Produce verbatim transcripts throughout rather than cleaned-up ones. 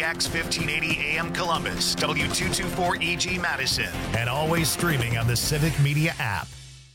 X fifteen eighty A M Columbus, W two twenty-four E G Madison, and always streaming on the Civic Media app.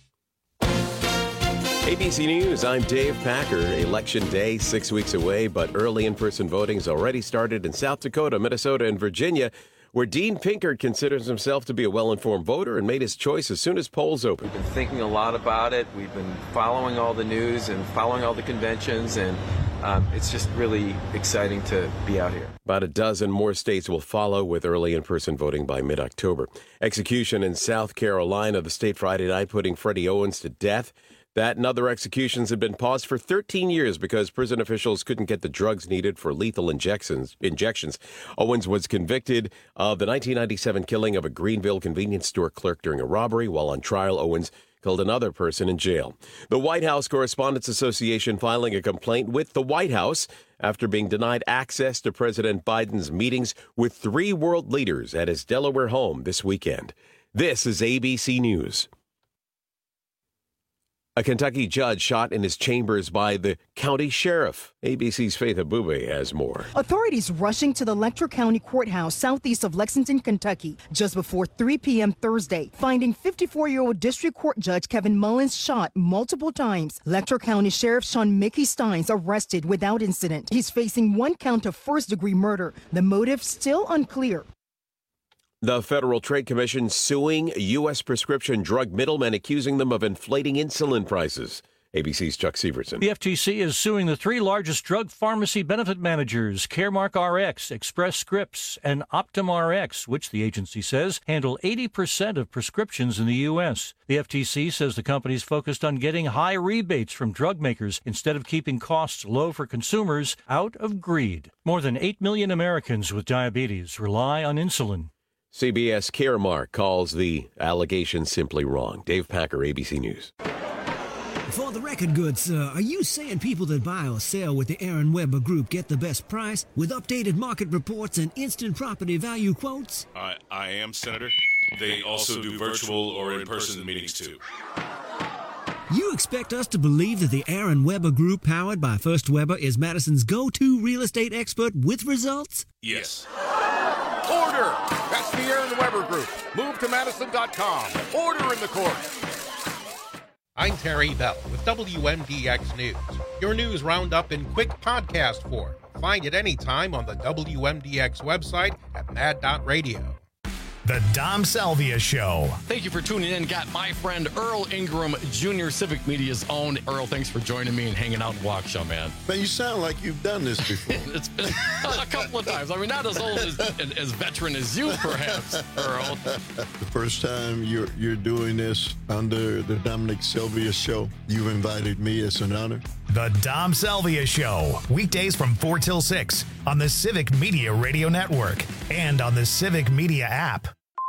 A B C News, I'm Dave Packer. Election day six weeks away, but early in-person voting has already started in South Dakota, Minnesota, and Virginia, where Dean Pinkert considers himself to be a well-informed voter and made his choice as soon as polls opened. We've been thinking a lot about it. We've been following all the news and following all the conventions, and um, it's just really exciting to be out here. About a dozen more states will follow with early in-person voting by mid-October. Execution in South Carolina, the state Friday night putting Freddie Owens to death. That and other executions had been paused for thirteen years because prison officials couldn't get the drugs needed for lethal injections. injections. Owens was convicted of the nineteen ninety-seven killing of a Greenville convenience store clerk during a robbery. While on trial, Owens killed another person in jail. The White House Correspondents Association filing a complaint with the White House after being denied access to President Biden's meetings with three world leaders at his Delaware home this weekend. This is A B C News. A Kentucky judge shot in his chambers by the county sheriff. A B C's Faith Abube has more. Authorities rushing to the Letcher County Courthouse southeast of Lexington, Kentucky, just before three p.m. Thursday, finding fifty-four-year-old District Court Judge Kevin Mullins shot multiple times. Letcher County Sheriff Sean Mickey Steins arrested without incident. He's facing one count of first-degree murder. The motive still unclear. The Federal Trade Commission suing U S prescription drug middlemen, accusing them of inflating insulin prices. A B C's Chuck Severson. The F T C is suing the three largest drug pharmacy benefit managers, Caremark R X, Express Scripts, and Optum R X, which the agency says handle eighty percent of prescriptions in the U S. The F T C says the companies focused on getting high rebates from drug makers instead of keeping costs low for consumers out of greed. More than eight million Americans with diabetes rely on insulin. C B S Caremark calls the allegation simply wrong. Dave Packer, A B C News. For the record, good sir, are you saying people that buy or sell with the Aaron Weber Group get the best price with updated market reports and instant property value quotes? I, I am, Senator. They also do virtual or in-person meetings, too. You expect us to believe that the Aaron Weber Group, powered by First Weber, is Madison's go-to real estate expert with results? Yes. Order! That's the Aaron Weber Group. Move to Madison dot com. Order in the court. I'm Terry Bell with W M D X News, your news roundup in quick podcast form. Find it anytime on the W M D X website at mad dot radio. The Dom Salvia Show. Thank you for tuning in. Got my friend Earl Ingram, Junior Civic Media's own. Earl, thanks for joining me and hanging out in Waukesha, man. Man, you sound like you've done this before. It's been a couple of times. I mean, not as old as, as veteran as you, perhaps, Earl. The first time you're you're doing this under the Dominic Salvia Show, you've invited me. It's an honor. The Dom Salvia Show. Weekdays from four till six on the Civic Media Radio Network and on the Civic Media app.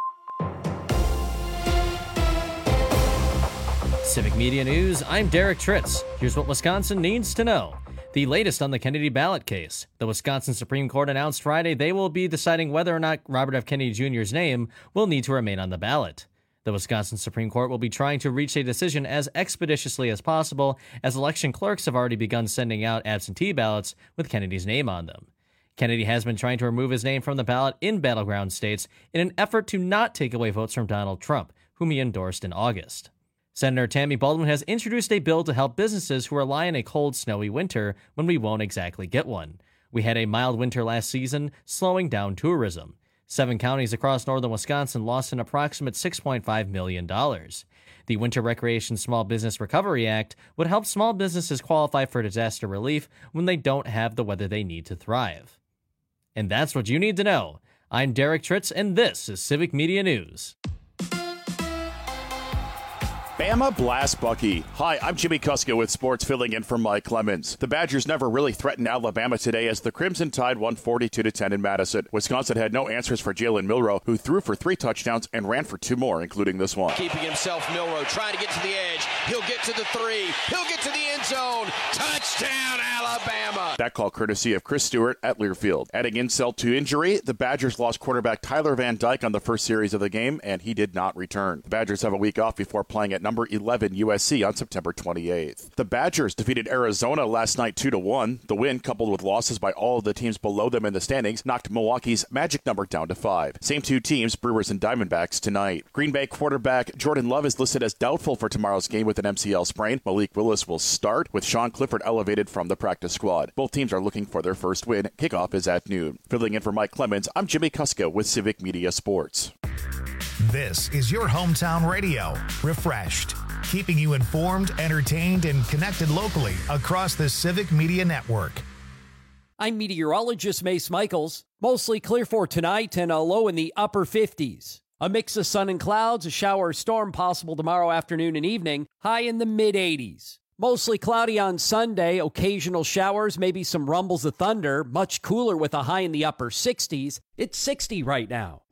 Civic Media News, I'm Derek Tritz. Here's what Wisconsin needs to know. The latest on the Kennedy ballot case. The Wisconsin Supreme Court announced Friday they will be deciding whether or not Robert F. Kennedy Junior's name will need to remain on the ballot. The Wisconsin Supreme Court will be trying to reach a decision as expeditiously as possible, as election clerks have already begun sending out absentee ballots with Kennedy's name on them. Kennedy has been trying to remove his name from the ballot in battleground states in an effort to not take away votes from Donald Trump, whom he endorsed in August. Senator Tammy Baldwin has introduced a bill to help businesses who rely on a cold, snowy winter when we won't exactly get one. We had a mild winter last season, slowing down tourism. Seven counties across northern Wisconsin lost an approximate six point five million dollars. The Winter Recreation Small Business Recovery Act would help small businesses qualify for disaster relief when they don't have the weather they need to thrive. And that's what you need to know. I'm Derek Tritz, and this is Civic Media News. Bama blast Bucky. Hi, I'm Jimmy Kuska with sports, filling in for Mike Clemens. The Badgers never really threatened Alabama today as the Crimson Tide won forty-two to ten in Madison. Wisconsin had no answers for Jalen Milroe, who threw for three touchdowns and ran for two more, including this one. Keeping himself, Milroe trying to get to the edge. He'll get to the three. He'll get to the end zone. Touchdown, Alabama. That call courtesy of Chris Stewart at Learfield. Adding insult to injury, the Badgers lost quarterback Tyler Van Dyke on the first series of the game, and he did not return. The Badgers have a week off before playing at number eleven U S C on September twenty-eighth. The Badgers defeated Arizona last night two to one. The win, coupled with losses by all of the teams below them in the standings, knocked Milwaukee's magic number down to five. Same two teams, Brewers and Diamondbacks, tonight. Green Bay quarterback Jordan Love is listed as doubtful for tomorrow's game with an M C L sprain. Malik Willis will start, with Sean Clifford elevated from the practice squad. Both teams are looking for their first win. Kickoff is at noon. Filling in for Mike Clemens, I'm Jimmy Kuska with Civic Media Sports. This is your hometown radio. Refreshed, keeping you informed, entertained, and connected locally across the Civic Media Network. I'm meteorologist Mace Michaels. Mostly clear for tonight and a low in the upper fifties. A mix of sun and clouds, a shower or storm possible tomorrow afternoon and evening, high in the mid eighties. Mostly cloudy on Sunday, occasional showers, maybe some rumbles of thunder, much cooler with a high in the upper sixties. It's sixty right now.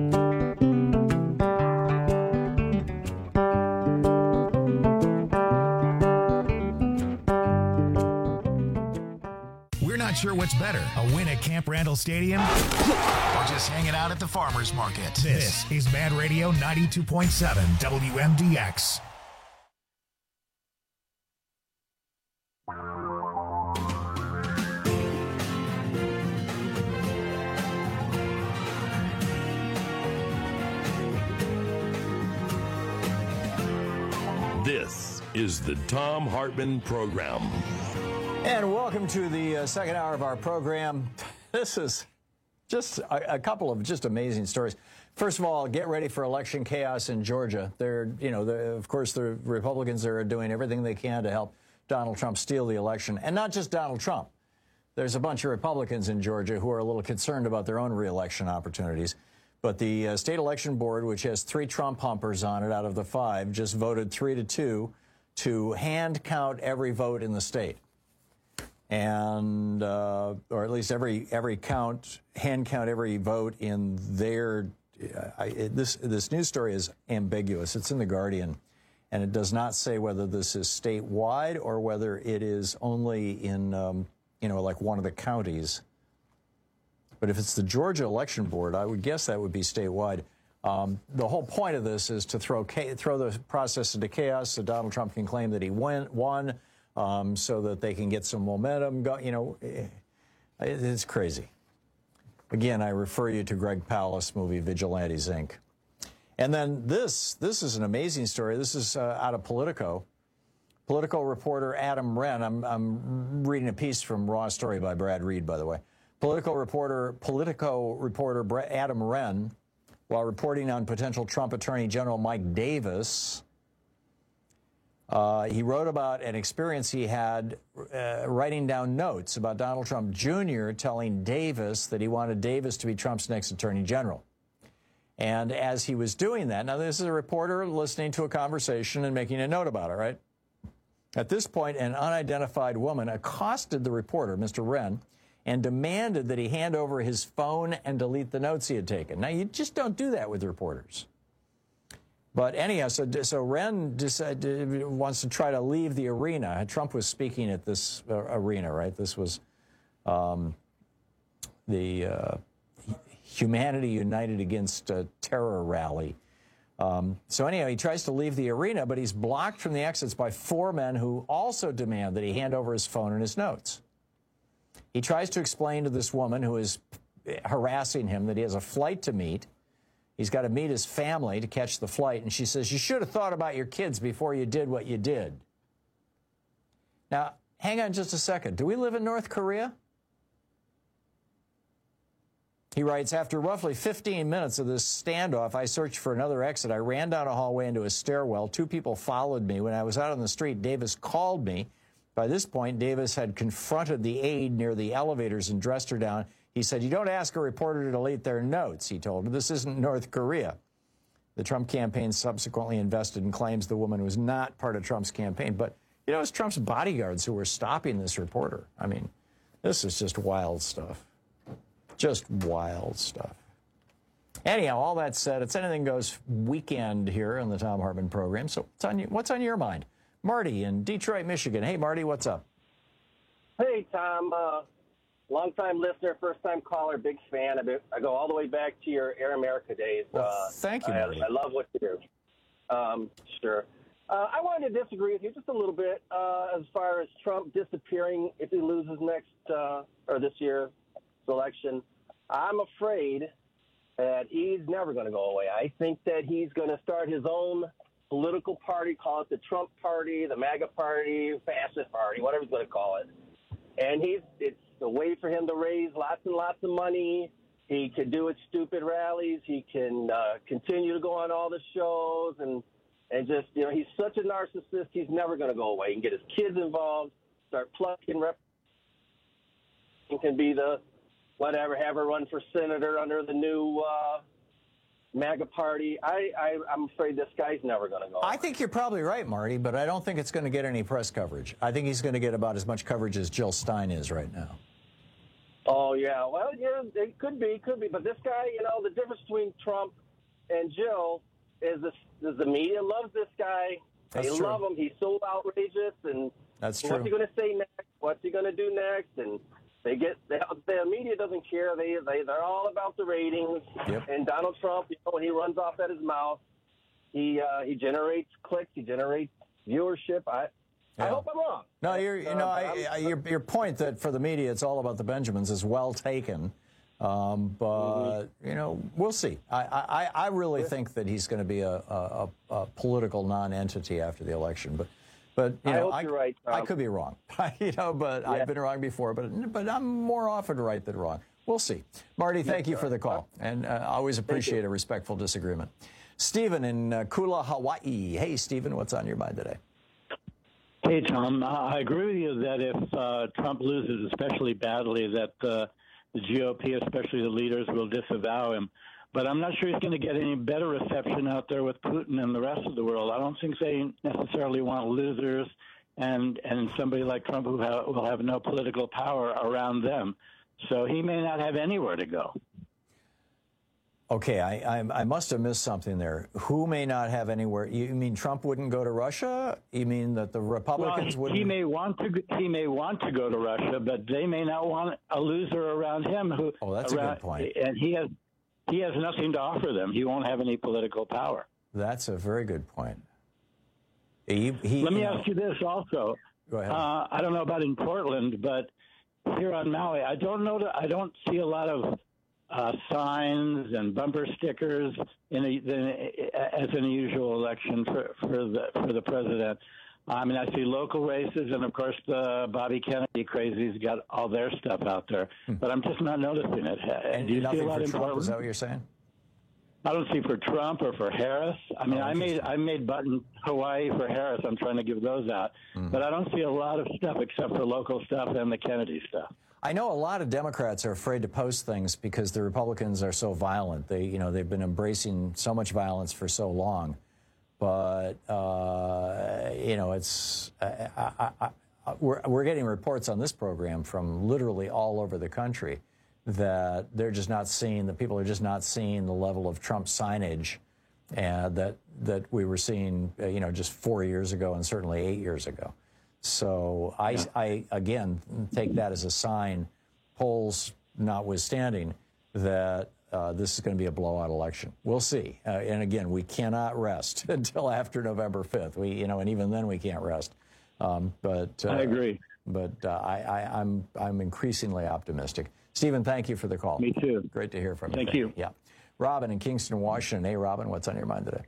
We're not sure what's better, a win at Camp Randall Stadium or just hanging out at the farmer's market. This is Mad Radio ninety-two point seven W M D X. This is the Thom Hartmann Program. And welcome to the uh, second hour of our program. This is just a, a couple of just amazing stories. First of all, get ready for election chaos in Georgia. They're, you know, of course, the Republicans are doing everything they can to help Donald Trump steal the election. And not just Donald Trump. There's a bunch of Republicans in Georgia who are a little concerned about their own reelection opportunities. But the uh, state election board, which has three Trump humpers on it out of the five, just voted three to two to hand count every vote in the state. And, uh, or at least every every count, hand count every vote in their, uh, I, it, this, this news story is ambiguous. It's in The Guardian, and it does not say whether this is statewide or whether it is only in, um, you know, like one of the counties. But if it's the Georgia Election Board, I would guess that would be statewide. Um, the whole point of this is to throw throw the process into chaos so Donald Trump can claim that he win, won, um, so that they can get some momentum. Go, you know, it, it's crazy. Again, I refer you to Greg Palast movie Vigilantes, Incorporated. And then this, this is an amazing story. This is uh, out of Politico. Politico reporter Adam Wren. I'm, I'm reading a piece from Raw Story by Brad Reed, by the way. Politico reporter, Politico reporter Adam Wren, while reporting on potential Trump Attorney General Mike Davis, uh, he wrote about an experience he had uh, writing down notes about Donald Trump Junior telling Davis that he wanted Davis to be Trump's next Attorney General. And as he was doing that, now this is a reporter listening to a conversation and making a note about it, right? At this point, an unidentified woman accosted the reporter, Mister Wren, and demanded that he hand over his phone and delete the notes he had taken. Now, you just don't do that with reporters. But anyhow, so, so Wren decided, wants to try to leave the arena. Trump was speaking at this uh, arena, right? This was um, the uh, Humanity United Against uh, Terror rally. Um, so anyhow, he tries to leave the arena, but he's blocked from the exits by four men who also demand that he hand over his phone and his notes. He tries to explain to this woman who is harassing him that he has a flight to meet. He's got to meet his family to catch the flight. And she says, you should have thought about your kids before you did what you did. Now, hang on just a second. Do we live in North Korea? He writes, after roughly fifteen minutes of this standoff, I searched for another exit. I ran down a hallway into a stairwell. Two people followed me. When I was out on the street, Davis called me. By this point, Davis had confronted the aide near the elevators and dressed her down. He said, you don't ask a reporter to delete their notes, he told her. This isn't North Korea. The Trump campaign subsequently invested and claims the woman was not part of Trump's campaign. But, you know, it's Trump's bodyguards who were stopping this reporter. I mean, this is just wild stuff. Just wild stuff. Anyhow, all that said, it's Anything Goes weekend here on the Thom Hartmann program. So what's on, you, what's on your mind? Marty in Detroit, Michigan. Hey, Marty, what's up? Hey, Tom. Uh, long-time listener, first-time caller, big fan. I, be, I go all the way back to your Air America days. Well, uh, thank you, I, Marty. I love what you do. Um, sure. Uh, I wanted to disagree with you just a little bit uh, as far as Trump disappearing if he loses next uh, or this year's election. I'm afraid that he's never going to go away. I think that he's going to start his own political party, call it the Trump Party, the MAGA Party, Fascist Party, whatever he's going to call it. And he's it's a way for him to raise lots and lots of money. He can do his stupid rallies. He can uh, continue to go on all the shows and and just, you know, he's such a narcissist. He's never going to go away. He can get his kids involved, start plucking rep. He can be the whatever, have her run for senator under the new uh, MAGA party. I, I, I'm afraid this guy's never going to go. I think you're probably right, Marty, but I don't think it's going to get any press coverage. I think he's going to get about as much coverage as Jill Stein is right now. Oh, yeah. Well, yeah, it could be, could be. But this guy, you know, the difference between Trump and Jill is, this, is the media loves this guy. That's they true. love him. He's so outrageous. And That's what's true. he going to say next? What's he going to do next? And they get they, the media doesn't care. They they they're all about the ratings. Yep. And Donald Trump, you know, when he runs off at his mouth, he uh, he generates clicks. He generates viewership. I I Yeah. hope I'm wrong. No, you're, you Uh, know, but I, I'm- I, your, your point that for the media it's all about the Benjamins is well taken. Um, but, you know, we'll see. I, I, I really think that he's going to be a, a, a political non-entity after the election. But, but you I know, hope you're right, I Tom. could be wrong. you know, but Yeah. I've been wrong before. But, but I'm more often right than wrong. We'll see. Marty, thank you for the call. And uh, I always appreciate a respectful disagreement. Stephen in uh, Kula, Hawaii. Hey, Stephen, what's on your mind today? Hey, Tom. Uh, I agree with you that if uh, Trump loses especially badly, that uh, the G O P, especially the leaders, will disavow him. But I'm not sure he's going to get any better reception out there with Putin and the rest of the world. I don't think they necessarily want losers and, and somebody like Trump who ha- will have no political power around them. So he may not have anywhere to go. Okay, I, I, I must have missed something there. Who may not have anywhere? You mean Trump wouldn't go to Russia? You mean that the Republicans well, wouldn't? He may want to. He may want to go to Russia, but they may not want a loser around him. Who? Oh, that's around, a good point. And he has he has nothing to offer them. He won't have any political power. That's a very good point. He, he, Let me you know, ask you this also. Go ahead. Uh, I don't know about in Portland, but here on Maui, I don't know. That, I don't see a lot of uh, signs and bumper stickers in a, than, as an usual election for, for the for the president. I mean, I see local races, and of course, the Bobby Kennedy crazies got all their stuff out there. Hmm. But I'm just not noticing it. and Do you see a nothing lot for in Trump, Portland? is that what you're saying? I don't see for Trump or for Harris. I mean, Oh, I made I made button Hawaii for Harris. I'm trying to give those out, Mhm. but I don't see a lot of stuff except for local stuff and the Kennedy stuff. I know a lot of Democrats are afraid to post things because the Republicans are so violent. They, you know, they've been embracing so much violence for so long. But uh, you know, it's I, I, I, I, we're we're getting reports on this program from literally all over the country that they're just not seeing. The people are just not seeing the level of Trump signage and that that we were seeing, uh, you know, just four years ago and certainly eight years ago. So I, Yeah. I again take that as a sign, polls notwithstanding, that uh, this is going to be a blowout election. We'll see. Uh, and again, we cannot rest until after November fifth. We, you know, and even then we can't rest. Um, but uh, I agree. But uh, I, I, I'm I'm increasingly optimistic. Stephen, thank you for the call. Me too. Great to hear from you. Thank you. Yeah. Robin in Kingston, Washington. Hey, Robin, what's on your mind today?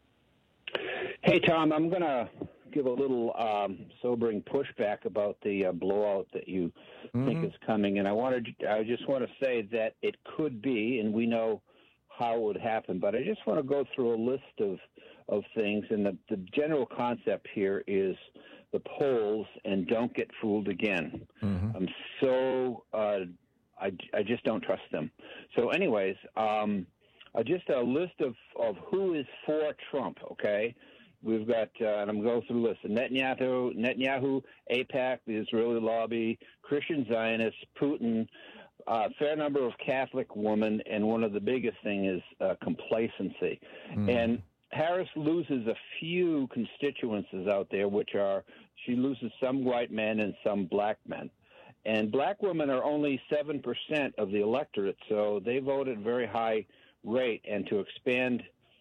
Hey, Tom, I'm going to give a little um, sobering pushback about the uh, blowout that you Mm-hmm. think is coming. And I wanted, I just want to say that it could be, and we know how it would happen, but I just want to go through a list of, of things. And the, the general concept here is the polls and don't get fooled again. Mm-hmm. I'm so, uh, I, I just don't trust them. So anyways, um, uh, just a list of, of who is for Trump, okay? We've got, uh, and I'm going through the list, Netanyahu, Netanyahu, AIPAC, the Israeli lobby, Christian Zionists, Putin, a uh, fair number of Catholic women, and one of the biggest thing is uh, complacency. Mm. And Harris loses a few constituencies out there, which are, she loses some white men and some black men. And black women are only seven percent of the electorate, so they vote at a very high rate. And to expand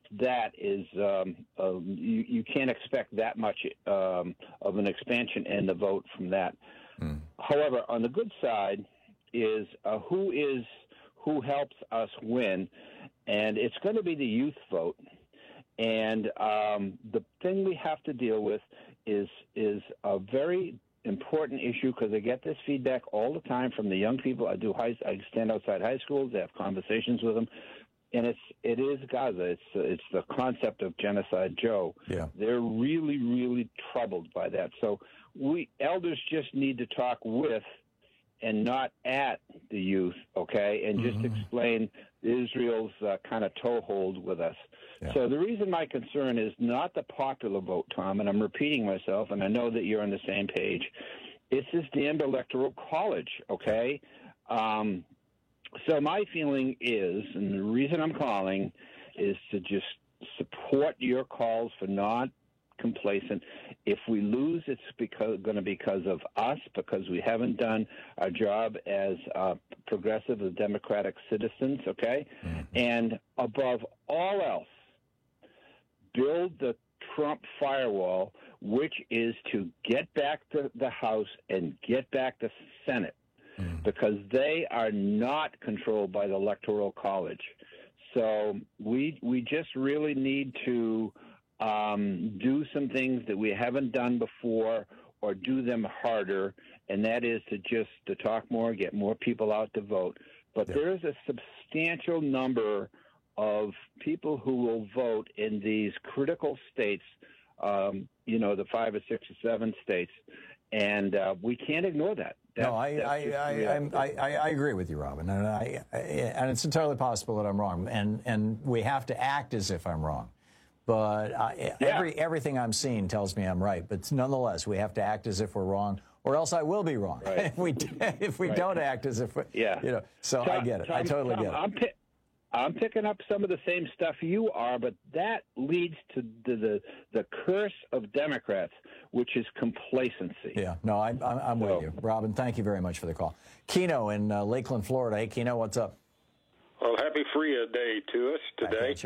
that is um, uh, you, you can't expect that much um, of an expansion in the vote from that. Mm. However, on the good side is uh, who is who helps us win, and it's going to be the youth vote. And um, the thing we have to deal with is is a very important issue, because I get this feedback all the time from the young people. I do high, I stand outside high schools, I have conversations with them, and it's it is Gaza. It's it's the concept of Genocide Joe. Yeah. They're really really troubled by that. So we elders just need to talk with and not at the youth, okay, and just mm-hmm. explain Israel's uh, kind of toehold with us. Yeah. So the reason my concern is not the popular vote, Tom, and I'm repeating myself, and I know that you're on the same page. It's this damned electoral college, okay? Um, so my feeling is, and the reason I'm calling, is to just support your calls for not complacent. If we lose, it's because going to be because of us, because we haven't done our job as uh, progressive and democratic citizens, okay? Mm-hmm. And above all else, build the Trump firewall, which is to get back to the House and get back the Senate, mm. because they are not controlled by the Electoral College. So we we just really need to um, do some things that we haven't done before, or do them harder, and that is to just to talk more, get more people out to vote. But yeah. there is a substantial number of people who will vote in these critical states, um, you know, the five or six or seven states, and uh, we can't ignore that. That's, no, I I, I, I, I I agree with you, Robin, and I, I and it's entirely possible that I'm wrong, and and we have to act as if I'm wrong. But I, yeah. every everything I'm seeing tells me I'm right. But nonetheless, we have to act as if we're wrong, or else I will be wrong right. if we if we right. don't act as if we're, yeah, you know. So Tom, I get it. Tom, I totally Tom, get it. I'm pi- I'm picking up some of the same stuff you are, but that leads to the the, the curse of Democrats, which is complacency. Yeah, no, I, I'm, I'm so. with you. Robin, thank you very much for the call. Keno in uh, Lakeland, Florida. Hey, Keno, what's up? Well, happy Freya Day to us today.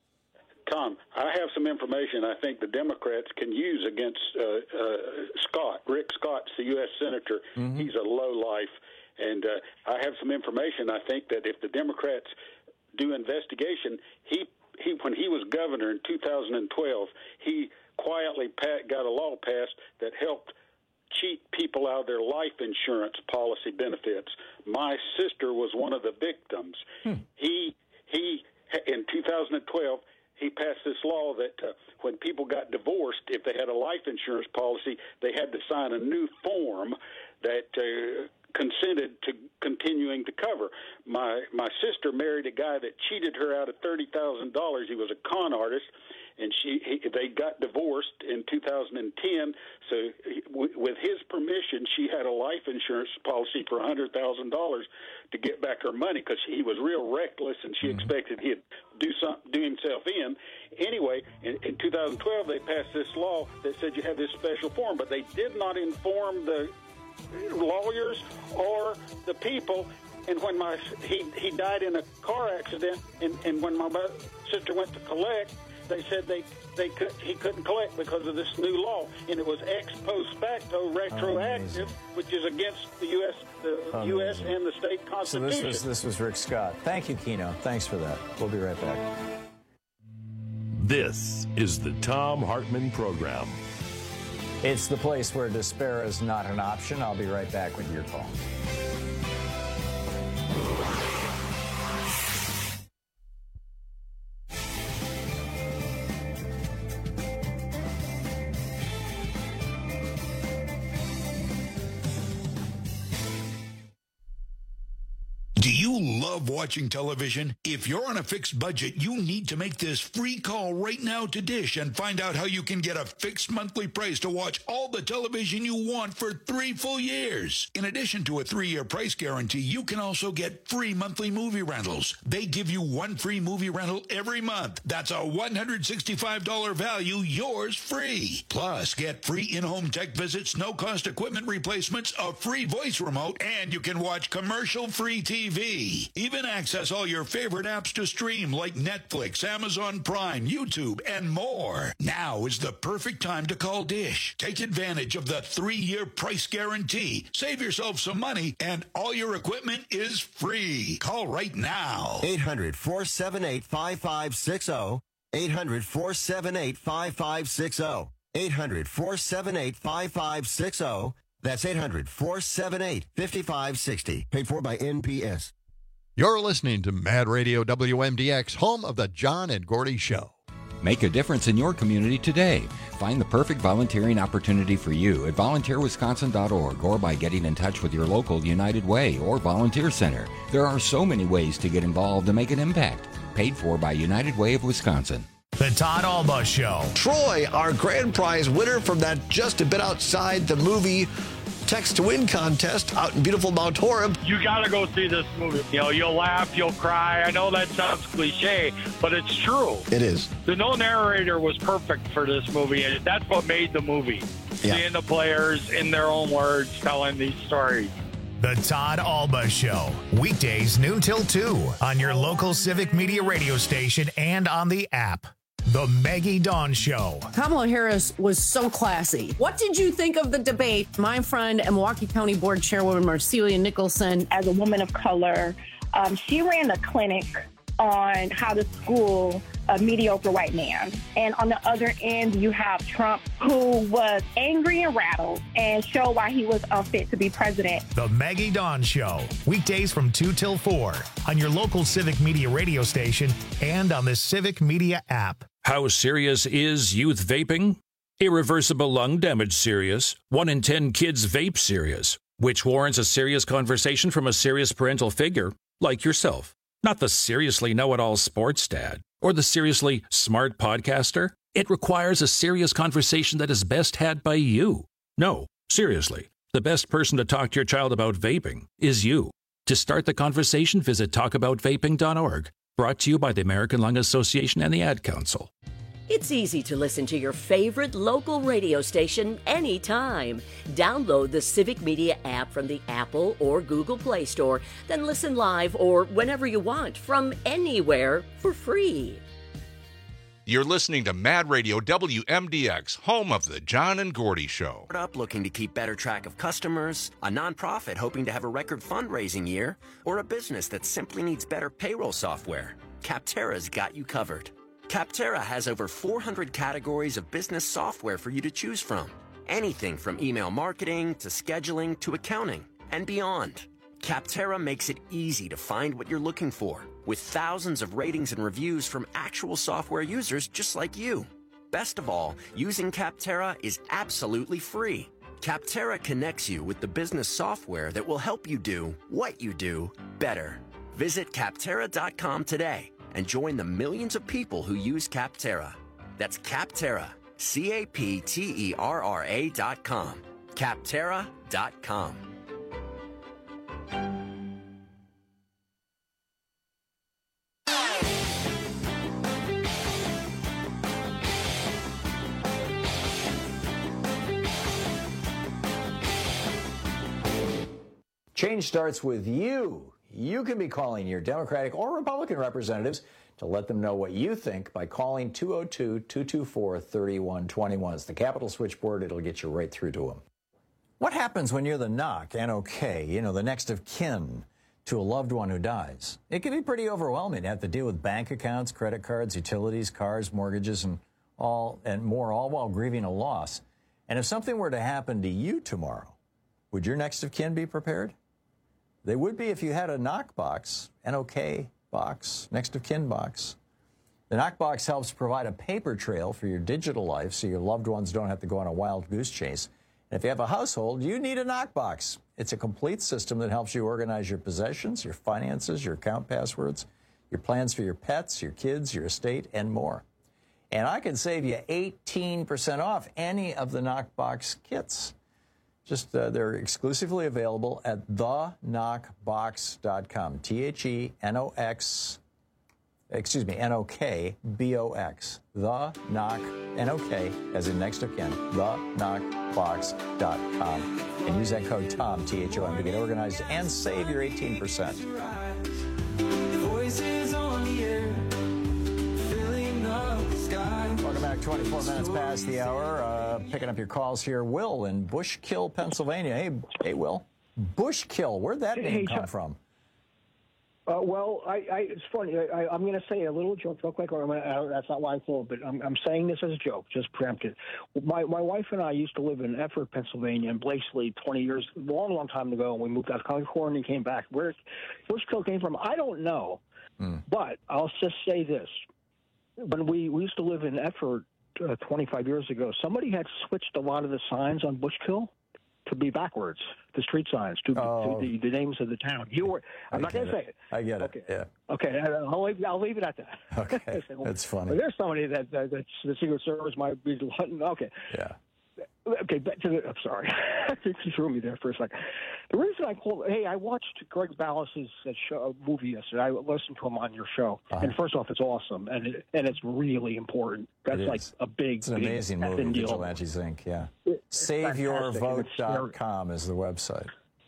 Tom, I have some information I think the Democrats can use against uh, uh, Scott. Rick Scott's the U S Senator. Mm-hmm. He's a lowlife. And uh, I have some information I think that if the Democrats do investigation, he he when he was governor in two thousand twelve, he quietly pat, got a law passed that helped cheat people out of their life insurance policy benefits. My sister was one of the victims. Hmm. He he in two thousand twelve he passed this law that uh, when people got divorced, if they had a life insurance policy, they had to sign a new form that uh, consented to continuing to cover. My my sister married a guy that cheated her out of thirty thousand dollars. He was a con artist, and she he, they got divorced in two thousand ten. So he, w- with his permission, she had a life insurance policy for one hundred thousand dollars to get back her money, because he was real reckless, and she mm-hmm. expected he'd do some, do himself in. Anyway, in, in two thousand twelve, they passed this law that said you had this special form, but they did not inform the lawyers or the people. And when my he he died in a car accident, and, and when my sister went to collect, they said they they could he couldn't collect because of this new law, and it was ex post facto retroactive, oh, which is against the U S the amazing. U S and the state constitution. So this was this was Rick Scott. Thank you, Keno. Thanks for that. We'll be right back. This is the Thom Hartmann Program. It's the place where despair is not an option. I'll be right back with your call. Do you love watching television? If you're on a fixed budget, you need to make this free call right now to Dish and find out how you can get a fixed monthly price to watch all the television you want for three full years. In addition to a three-year price guarantee, you can also get free monthly movie rentals. They give you one free movie rental every month. That's a one hundred sixty-five dollars value, yours free. Plus, get free in-home tech visits, no-cost equipment replacements, a free voice remote, and you can watch commercial-free T V. free. Even access all your favorite apps to stream like Netflix, Amazon Prime, YouTube, and more. Now is the perfect time to call Dish. Take advantage of the three-year price guarantee. Save yourself some money, and all your equipment is free. Call right now. eight hundred, four seven eight, five five six zero. eight hundred, four seven eight, five five six zero. eight hundred, four seven eight, five five six zero. That's eight hundred, four seven eight, five five six zero. Paid for by N P S. You're listening to Mad Radio W M D X, home of the John and Gordy Show. Make a difference in your community today. Find the perfect volunteering opportunity for you at volunteer wisconsin dot org or by getting in touch with your local United Way or Volunteer Center. There are so many ways to get involved and make an impact. Paid for by United Way of Wisconsin. The Todd Alba Show. Troy, our grand prize winner from that just a bit outside the movie Text to Win contest out in beautiful Mount Horeb. You got to go see this movie. You know, you'll laugh, you'll cry. I know that sounds cliche, but it's true. It is. The no narrator was perfect for this movie, and that's what made the movie. Yeah. Seeing the players in their own words telling these stories. The Todd Alba Show. Weekdays noon till two on your local Civic Media radio station and on the app. The Maggie Dawn Show. Kamala Harris was so classy. What did you think of the debate? My friend and Milwaukee County Board Chairwoman Marcelia Nicholson. As a woman of color, um, she ran a clinic on how to school a mediocre white man. And on the other end, you have Trump, who was angry and rattled and showed why he was unfit to be president. The Maggie Dawn Show. Weekdays from two till four on your local Civic Media radio station and on the Civic Media app. How serious is youth vaping? Irreversible lung damage serious. One in ten kids vape serious, which warrants a serious conversation from a serious parental figure like yourself. Not the seriously know-it-all sports dad or the seriously smart podcaster. It requires a serious conversation that is best had by you. No, seriously, the best person to talk to your child about vaping is you. To start the conversation, visit talk about vaping dot org. Brought to you by the American Lung Association and the Ad Council. It's easy to listen to your favorite local radio station anytime. Download the Civic Media app from the Apple or Google Play Store, then listen live or whenever you want from anywhere for free. You're listening to Mad Radio W M D X, home of the John and Gordy Show. Up looking to keep better track of customers, a nonprofit hoping to have a record fundraising year, or a business that simply needs better payroll software, Capterra's got you covered. Capterra has over four hundred categories of business software for you to choose from. Anything from email marketing to scheduling to accounting and beyond. Capterra makes it easy to find what you're looking for, with thousands of ratings and reviews from actual software users just like you. Best of all, using Capterra is absolutely free. Capterra connects you with the business software that will help you do what you do better. Visit Capterra dot com today and join the millions of people who use Capterra. That's Capterra, C A P T E R R A dot com. Capterra dot com. Change starts with you. You can be calling your Democratic or Republican representatives to let them know what you think by calling two oh two, two two four, three one two one. It's the Capitol switchboard. It'll get you right through to them. What happens when you're the N O C, N O K, you know, the next of kin to a loved one who dies? It can be pretty overwhelming to have to deal with bank accounts, credit cards, utilities, cars, mortgages, and all and more, all while grieving a loss. And if something were to happen to you tomorrow, would your next of kin be prepared? They would be if you had a knock box, N O K box, next of kin box. The knock box helps provide a paper trail for your digital life so your loved ones don't have to go on a wild goose chase. And if you have a household, you need a knock box. It's a complete system that helps you organize your possessions, your finances, your account passwords, your plans for your pets, your kids, your estate, and more. And I can save you eighteen percent off any of the knock box kits. Just, uh, they're exclusively available at the knock box dot com. T H E N O X, excuse me, N O K B O X. The Knock, N O K, as in next of kin, the knock box dot com. And use that code TOM, T H O M, to get organized and save your eighteen percent. twenty-four minutes past the hour. Uh, picking up your calls here. Will in Bushkill, Pennsylvania. Hey, hey, Will. Bushkill. Where'd that name hey, come Chuck. from? Uh, well, I, I, it's funny. I, I, I'm going to say a little joke real quick, or I'm gonna, uh, that's not why I called, but I'm, I'm saying this as a joke, just preempted. My my wife and I used to live in Effort, Pennsylvania, and Blakely twenty years, a long, long time ago, and we moved out to California and came back. Where Bushkill came from, I don't know, mm. but I'll just say this. When we, we used to live in Effort uh, twenty-five years ago, somebody had switched a lot of the signs on Bushkill to be backwards, the street signs, to, oh. to the, the names of the town. You were, I'm I not going to say it. I get it. Okay. Yeah. Okay. I'll leave, I'll leave it at that. Okay. well, That's funny. But there's somebody that, that that's the Secret Service might be. Okay. Yeah. Okay. Back to the. I'm sorry. You threw me there for a second. The reason I called. Hey, I watched Greg Ballas's show, movie yesterday. I listened to him on your show, uh-huh. and first off, it's awesome, and it, and it's really important. That's it like a big. It's an big amazing movie. Vigilantes Incorporated. Yeah. Save your vote dot com is the website.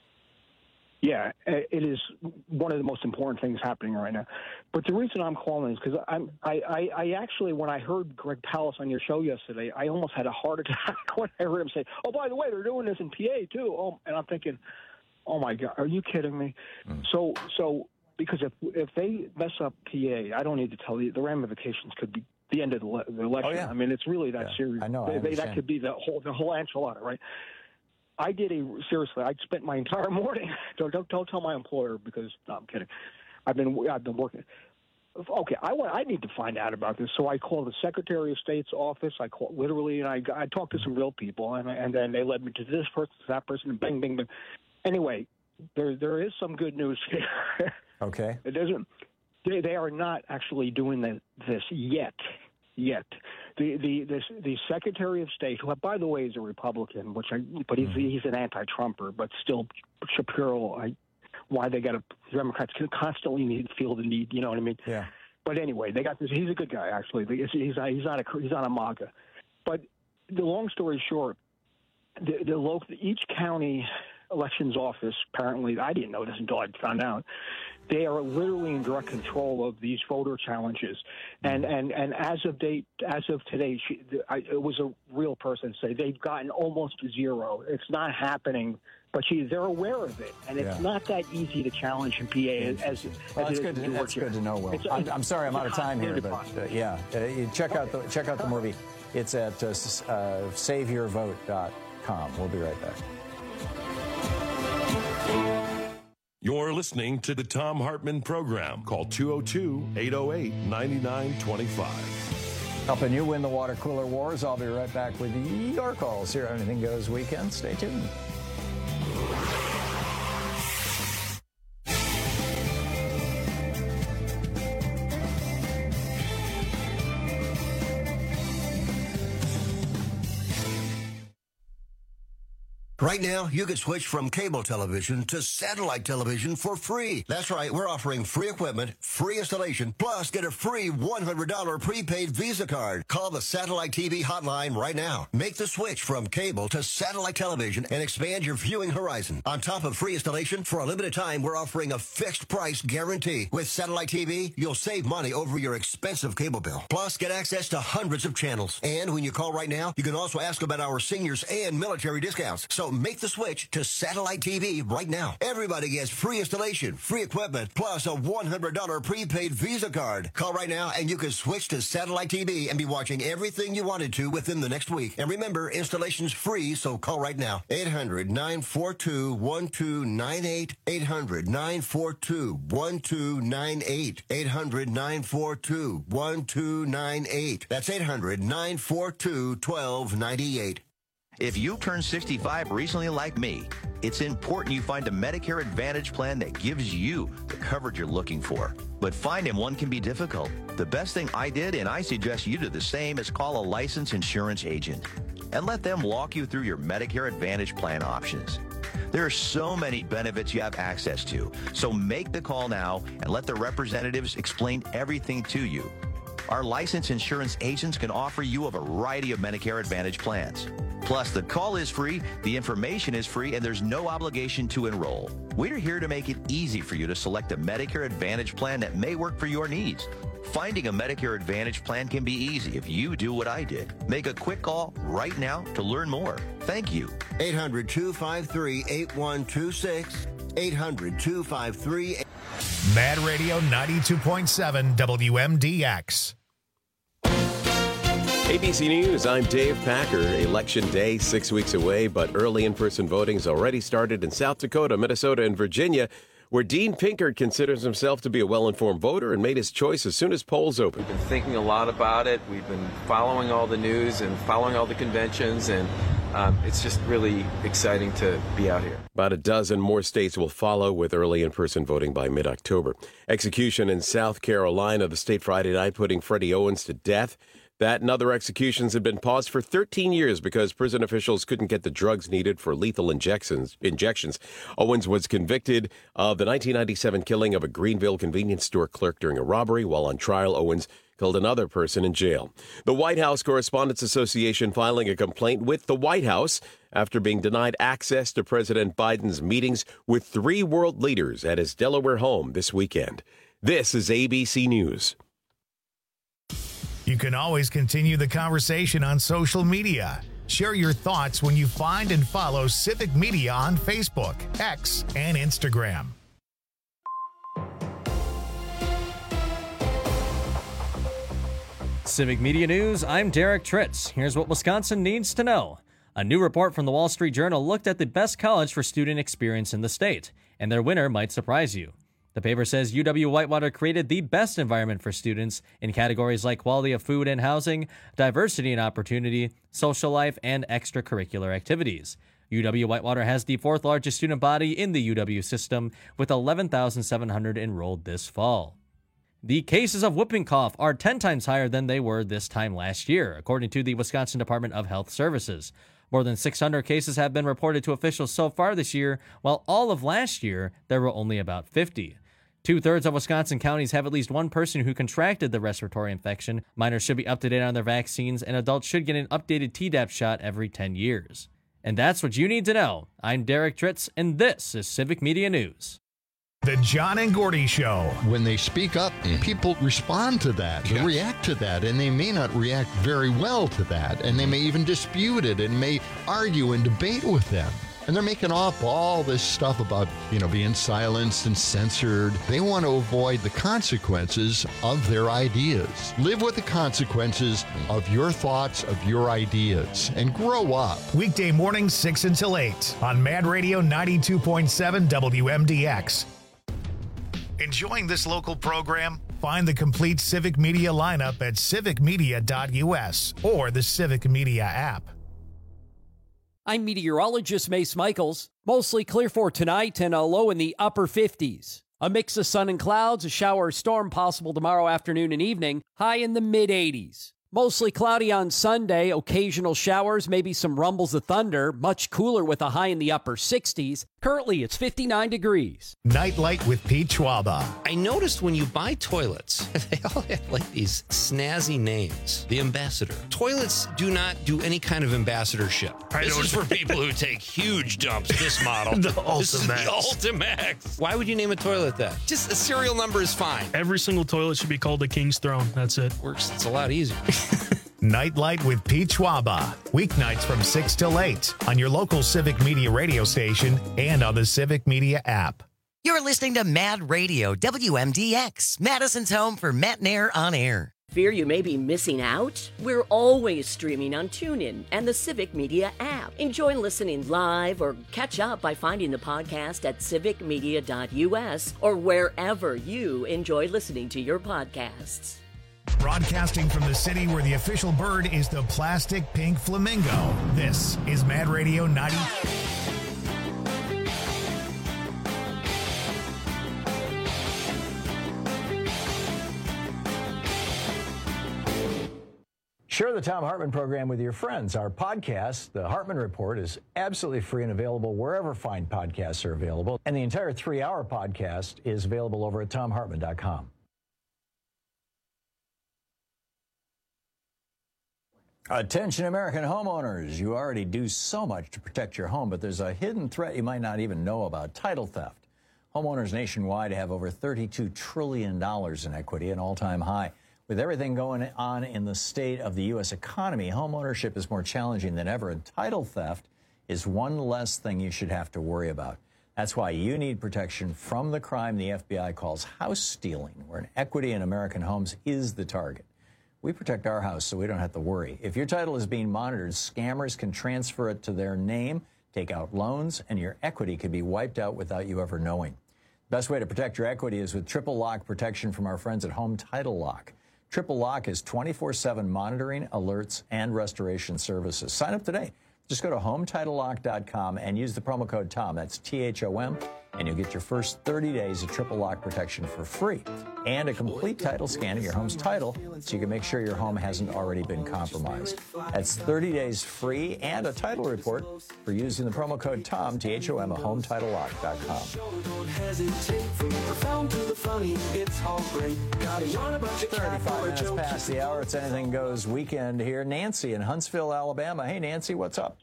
Yeah, it is one of the most important things happening right now. But the reason I'm calling is because I'm I, I, I actually, when I heard Greg Palast on your show yesterday, I almost had a heart attack when I heard him say, "Oh, by the way, they're doing this in P A too." Oh, and I'm thinking, "Oh my God, are you kidding me?" Mm. So so because if if they mess up P A, I don't need to tell you the ramifications could be the end of the, the election. Oh, yeah. I mean, it's really that yeah. serious. I know. They, I they, that could be the whole the whole enchilada, right? I did a seriously. I spent my entire morning. Don't don't, don't tell my employer because no, I'm kidding. I've been I've been working. Okay, I want. I need to find out about this. So I called the Secretary of State's office. I called literally, and I I talked to some real people, and and then they led me to this person, to that person, and bing, bing, bing. Anyway, there there is some good news here. Okay. It doesn't. They they are not actually doing the, this yet. Yet, the the the the Secretary of State, who by the way is a Republican, which I but he's mm-hmm. he's an anti-Trumper, but still Shapiro. I why they got to Democrats can constantly need feel the need, you know what I mean? Yeah. But anyway, they got this. He's a good guy actually. He's he's not he's not a he's not a MAGA. But the long story short, the the local each county elections office apparently I didn't know this until I found out. They are literally in direct control of these voter challenges, and and, and as of date, as of today, she, I, it was a real person say they've gotten almost zero. It's not happening, but she, they're aware of it, and it's yeah. not that easy to challenge in P A as, as, well, as that's it good. is To, in that's Georgia. good to know. Will, it's, I'm, I'm sorry, I'm out of time here, but uh, yeah, uh, you check out the check out the movie. It's at uh, uh, save your vote dot com. We'll be right back. You're listening to the Thom Hartmann Program. Call two oh two, eight oh eight, nine nine two five. Helping you win the water cooler wars. I'll be right back with your calls here on Anything Goes Weekend. Stay tuned. Right now, you can switch from cable television to satellite television for free. That's right, we're offering free equipment, free installation, plus get a free one hundred dollars prepaid Visa card. Call the Satellite T V hotline right now. Make the switch from cable to satellite television and expand your viewing horizon. On top of free installation, for a limited time, we're offering a fixed price guarantee. With Satellite T V, you'll save money over your expensive cable bill. Plus, get access to hundreds of channels. And when you call right now, you can also ask about our seniors and military discounts. So make the switch to Satellite T V right now. Everybody gets free installation, free equipment, plus a one hundred dollars prepaid Visa card. Call right now and you can switch to Satellite T V and be watching everything you wanted to within the next week. And remember, installation's free, so call right now. eight hundred, nine four two, one two nine eight. eight hundred, nine four two, one two nine eight. eight hundred, nine four two, one two nine eight. That's eight hundred, nine four two, one two nine eight. If you turned sixty-five recently like me, it's important you find a Medicare Advantage plan that gives you the coverage you're looking for. But finding one can be difficult. The best thing I did, and I suggest you do the same, is call a licensed insurance agent and let them walk you through your Medicare Advantage plan options. There are so many benefits you have access to, so make the call now and let the representatives explain everything to you. Our licensed insurance agents can offer you a variety of Medicare Advantage plans. Plus, the call is free, the information is free, and there's no obligation to enroll. We're here to make it easy for you to select a Medicare Advantage plan that may work for your needs. Finding a Medicare Advantage plan can be easy if you do what I did. Make a quick call right now to learn more. Thank you. eight hundred, two five three, eight one two six. eight hundred, two five three. Mad Radio ninety-two point seven W M D X. A B C News, I'm Dave Packer. Election day six weeks away, but early in-person voting has already started in South Dakota, Minnesota, and Virginia, where Dean Pinkert considers himself to be a well-informed voter and made his choice as soon as polls opened. We've been thinking a lot about it. We've been following all the news and following all the conventions, and um, it's just really exciting to be out here. About a dozen more states will follow with early in-person voting by mid-October. Execution in South Carolina, the state Friday night putting Freddie Owens to death. That and other executions had been paused for thirteen years because prison officials couldn't get the drugs needed for lethal injections. Injections. Owens was convicted of the nineteen ninety-seven killing of a Greenville convenience store clerk during a robbery. While on trial, Owens killed another person in jail. The White House Correspondents Association filing a complaint with the White House after being denied access to President Biden's meetings with three world leaders at his Delaware home this weekend. This is A B C News. You can always continue the conversation on social media. Share your thoughts when you find and follow Civic Media on Facebook, X, and Instagram. Civic Media News, I'm Derek Tritz. Here's what Wisconsin needs to know. A new report from the Wall Street Journal looked at the best college for student experience in the state, and their winner might surprise you. The paper says U W-Whitewater created the best environment for students in categories like quality of food and housing, diversity and opportunity, social life, and extracurricular activities. U W-Whitewater has the fourth largest student body in the U W system, with eleven thousand seven hundred enrolled this fall. The cases of whooping cough are ten times higher than they were this time last year, according to the Wisconsin Department of Health Services. More than six hundred cases have been reported to officials so far this year, while all of last year there were only about fifty. Two-thirds of Wisconsin counties have at least one person who contracted the respiratory infection. Minors should be up to date on their vaccines, and adults should get an updated Tdap shot every ten years. And that's what you need to know. I'm Derek Tritz, and this is Civic Media News. The John and Gordy Show. When they speak up, people respond to that, they yeah. react to that, and they may not react very well to that, and they may even dispute it and may argue and debate with them. And they're making up all this stuff about, you know, being silenced and censored. They want to avoid the consequences of their ideas. Live with the consequences of your thoughts, of your ideas, and grow up. Weekday mornings, six until eight on Mad Radio ninety-two point seven W M D X. Enjoying this local program? Find the complete Civic Media lineup at civic media dot U S or the Civic Media app. I'm meteorologist Mace Michaels. Mostly clear for tonight and a low in the upper fifties. A mix of sun and clouds, a shower or storm possible tomorrow afternoon and evening, high in the mid eighties. Mostly cloudy on Sunday, occasional showers, maybe some rumbles of thunder, much cooler with a high in the upper sixties. Currently, it's fifty-nine degrees. Nightlight with Pete Schwaba. I noticed when you buy toilets, they all have like these snazzy names. The Ambassador. Toilets do not do any kind of ambassadorship. I this is for people who take huge dumps, this model. the This is the Ultimax. Ultimax. Why would you name a toilet that? Just a serial number is fine. Every single toilet should be called the King's Throne. That's it. Works. It's a lot easier. Nightlight with Pete Schwaba. Weeknights from six till eight on your local Civic Media radio station and on the Civic Media app. You're listening to Mad Radio, W M D X, Madison's home for Matt Nair on air. Fear you may be missing out? We're always streaming on TuneIn and the Civic Media app. Enjoy listening live or catch up by finding the podcast at civic media dot U S or wherever you enjoy listening to your podcasts. Broadcasting from the city where the official bird is the plastic pink flamingo. This is Mad Radio ninety. Share the Thom Hartmann program with your friends. Our podcast, The Hartmann Report, is absolutely free and available wherever fine podcasts are available. And the entire three-hour podcast is available over at thom hartmann dot com. Attention, American homeowners. You already do so much to protect your home, but there's a hidden threat you might not even know about: title theft. Homeowners nationwide have over thirty-two trillion dollars in equity, an all-time high. With everything going on in the state of the U S economy, homeownership is more challenging than ever, and title theft is one less thing you should have to worry about. That's why you need protection from the crime the F B I calls house stealing, where an equity in American homes is the target. We protect our house so we don't have to worry. If your title is being monitored, scammers can transfer it to their name, take out loans, and your equity could be wiped out without you ever knowing. Best way to protect your equity is with triple lock protection from our friends at Home Title Lock. Triple Lock is twenty-four seven monitoring, alerts, and restoration services. Sign up today. Just go to home title lock dot com and use the promo code TOM. That's T H O M, and you'll get your first thirty days of triple lock protection for free and a complete title scan of your home's title so you can make sure your home hasn't already been compromised. That's thirty days free and a title report for using the promo code TOM, T H O M, at home title lock dot com. thirty-five minutes past the hour. It's Anything Goes weekend here. Nancy in Huntsville, Alabama. Hey, Nancy, what's up?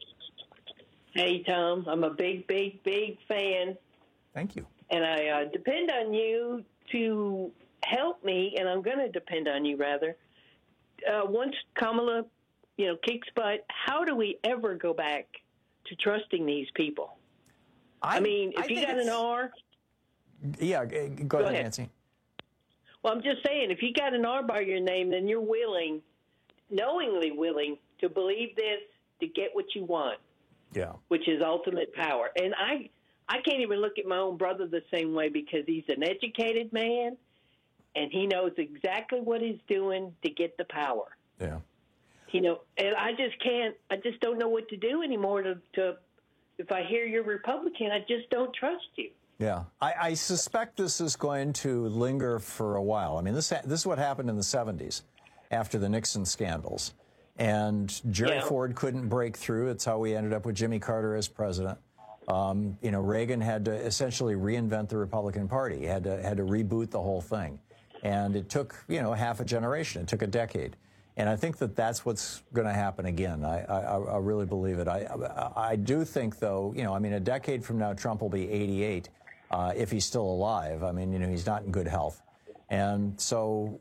Hey, Tom. I'm a big, big, big fan. Thank you. And I uh, depend on you to help me, and I'm going to depend on you, rather. Uh, once Kamala, you know, kicks butt, how do we ever go back to trusting these people? I, I mean, if I you got an R... Yeah, go, go ahead, ahead, Nancy. Well, I'm just saying, if you got an R by your name, then you're willing, knowingly willing, to believe this to get what you want. Yeah. Which is ultimate power. And I I can't even look at my own brother the same way, because he's an educated man and he knows exactly what he's doing to get the power. Yeah. You know, and I just can't, I just don't know what to do anymore to, to if I hear you're Republican, I just don't trust you. Yeah. I, I suspect this is going to linger for a while. I mean, this this is what happened in the seventies after the Nixon scandals. And Jerry yeah. Ford couldn't break through. It's how we ended up with Jimmy Carter as president. Um, you know, Reagan had to essentially reinvent the Republican Party. He had to had to reboot the whole thing, and it took you know half a generation. It took a decade, and I think that that's what's going to happen again. I, I, I really believe it. I, I I do think, though, you know, I mean, a decade from now, Trump will be eighty-eight uh, if he's still alive. I mean, you know, he's not in good health. And so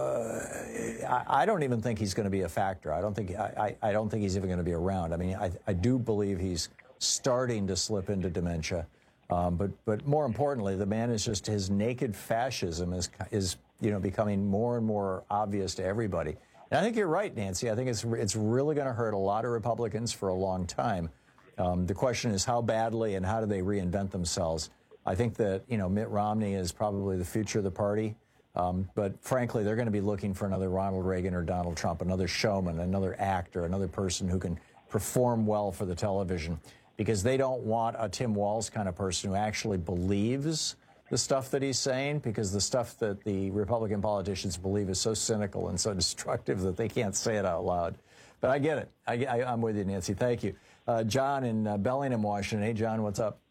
uh, I, I don't even think he's going to be a factor. I don't think I, I don't think he's even going to be around. I mean, I, I do believe he's starting to slip into dementia. Um, but but more importantly, the man is just, his naked fascism is is you know becoming more and more obvious to everybody. And I think you're right, Nancy. I think it's it's really going to hurt a lot of Republicans for a long time. Um, the question is how badly and how do they reinvent themselves. I think that you know Mitt Romney is probably the future of the party. Um, but frankly, they're going to be looking for another Ronald Reagan or Donald Trump, another showman, another actor, another person who can perform well for the television, because they don't want a Tim Walz kind of person who actually believes the stuff that he's saying, because the stuff that the Republican politicians believe is so cynical and so destructive that they can't say it out loud. But I get it. I, I, I'm with you, Nancy. Thank you. Uh, John in uh, Bellingham, Washington. Hey, John, what's up?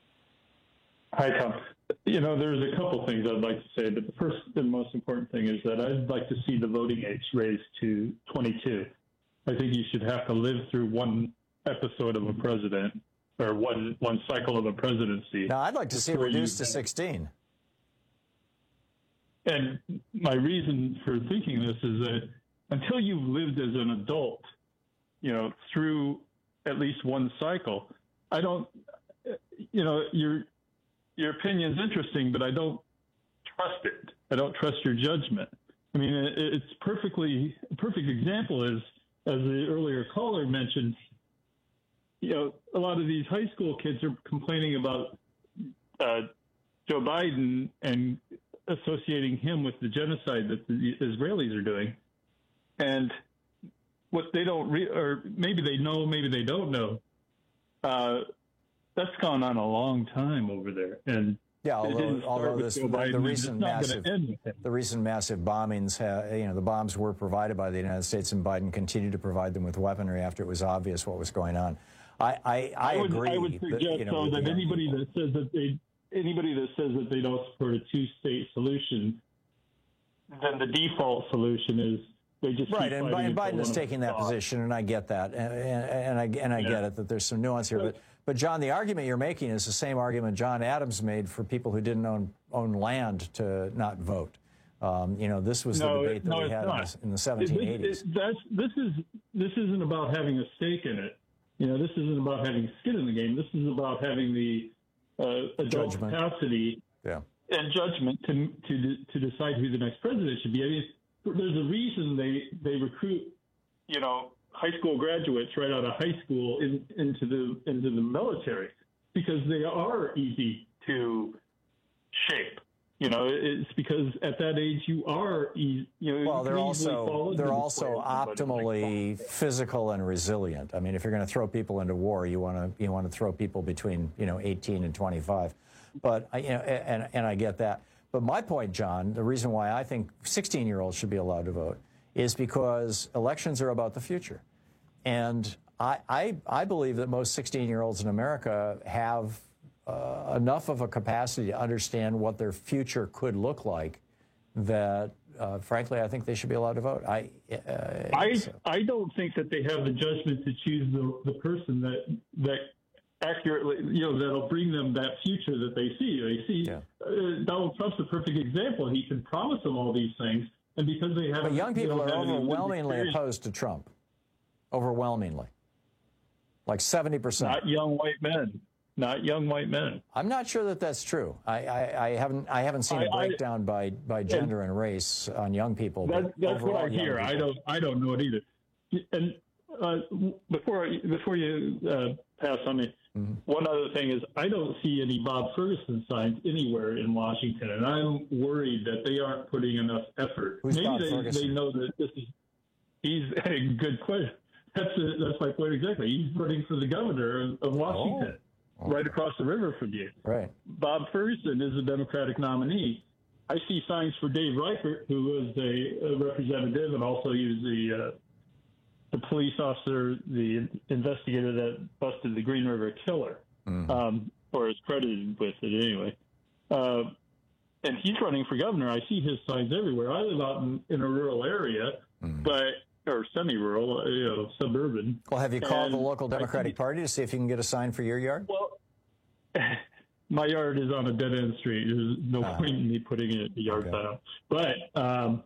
Hi, Tom. You know, there's a couple things I'd like to say, but the first and most important thing is that I'd like to see the voting age raised to twenty-two. I think you should have to live through one episode of a president, or one one cycle of a presidency. Now, I'd like to see it reduced to sixteen. And my reason for thinking this is that until you've lived as an adult, you know, through at least one cycle, I don't, you know, you're, your opinion's interesting, but I don't trust it. I don't trust your judgment. I mean, it's perfectly, a perfect example is, as the earlier caller mentioned, you know, a lot of these high school kids are complaining about uh, Joe Biden and associating him with the genocide that the Israelis are doing. And what they don't, re- or maybe they know, maybe they don't know, uh, that's gone on a long time over there. And yeah, although, although this, the, the recent massive, the recent massive bombings, have, you know, the bombs were provided by the United States, and Biden continued to provide them with weaponry after it was obvious what was going on. I, I, I, I would, agree. I would suggest, that, you know, though, that anybody that says that they, anybody that says that they don't support a two-state solution, then the default solution is they just right. keep And, fighting and Biden until is one taking that of them position, and I get that, and, and, and I and I Yeah. get it that there's some nuance here. But but John, the argument you're making is the same argument John Adams made for people who didn't own own land to not vote. Um, you know, this was no, the debate that no, we it's had in not. the, in the seventeen eighties. It, it, that's, this is this isn't about having a stake in it. You know, this isn't about having skin in the game. This is about having the uh, adult Judgment. capacity Yeah. and judgment to to to decide who the next president should be. I mean, there's a reason they they recruit, you know, high school graduates right out of high school in, into the into the military, because they are easy to shape. You know, it's because at that age you are, easy, you know. Well, they're you easily fall also into they're the also square of somebody like optimally physical and resilient. I mean, if you're going to throw people into war, you want to you want to throw people between you know eighteen and twenty-five. But I- you know, and and I get that. But my point, John, the reason why I think sixteen-year-olds should be allowed to vote is because elections are about the future, and I I, I believe that most sixteen-year-olds in America have uh, enough of a capacity to understand what their future could look like that, uh, frankly, I think they should be allowed to vote. I uh, I so. I don't think that they have the judgment to choose the the person that that accurately, you know, that'll bring them that future that they see. They see Yeah. uh, Donald Trump's a perfect example. He can promise them all these things, and because they have, But young people are have any lived overwhelmingly experience- opposed to Trump. Overwhelmingly. Like seventy percent. Not young white men. Not young white men. I'm not sure that that's true. I, I, I haven't I haven't seen a I- I- breakdown by, by gender and race on young people. That, but that's what overall I young hear. I people- don't. I don't know it either. And uh, before I, before you uh, pass on me, Mm-hmm. one other thing is I don't see any Bob Ferguson signs anywhere in Washington, and I'm worried that they aren't putting enough effort. Who's Maybe Bob they, Ferguson? they know that this is. He's a good question. That's a, that's my point exactly. He's running for the governor of, of Washington, Oh. right across the river from you. Right. Bob Ferguson is a Democratic nominee. I see signs for Dave Reichert, who was a, a representative and also he was the uh, the police officer, the investigator that busted the Green River Killer, Mm-hmm. um, or is credited with it anyway. Uh, and he's running for governor. I see his signs everywhere. I live out in, in a rural area, Mm-hmm. but or semi-rural, you know, suburban. Well, have you called the And local I Democratic see- Party to see if you can get a sign for your yard? Well, my yard is on a dead end street. There's no Ah. point in me putting it at the yard Okay. sign. But um,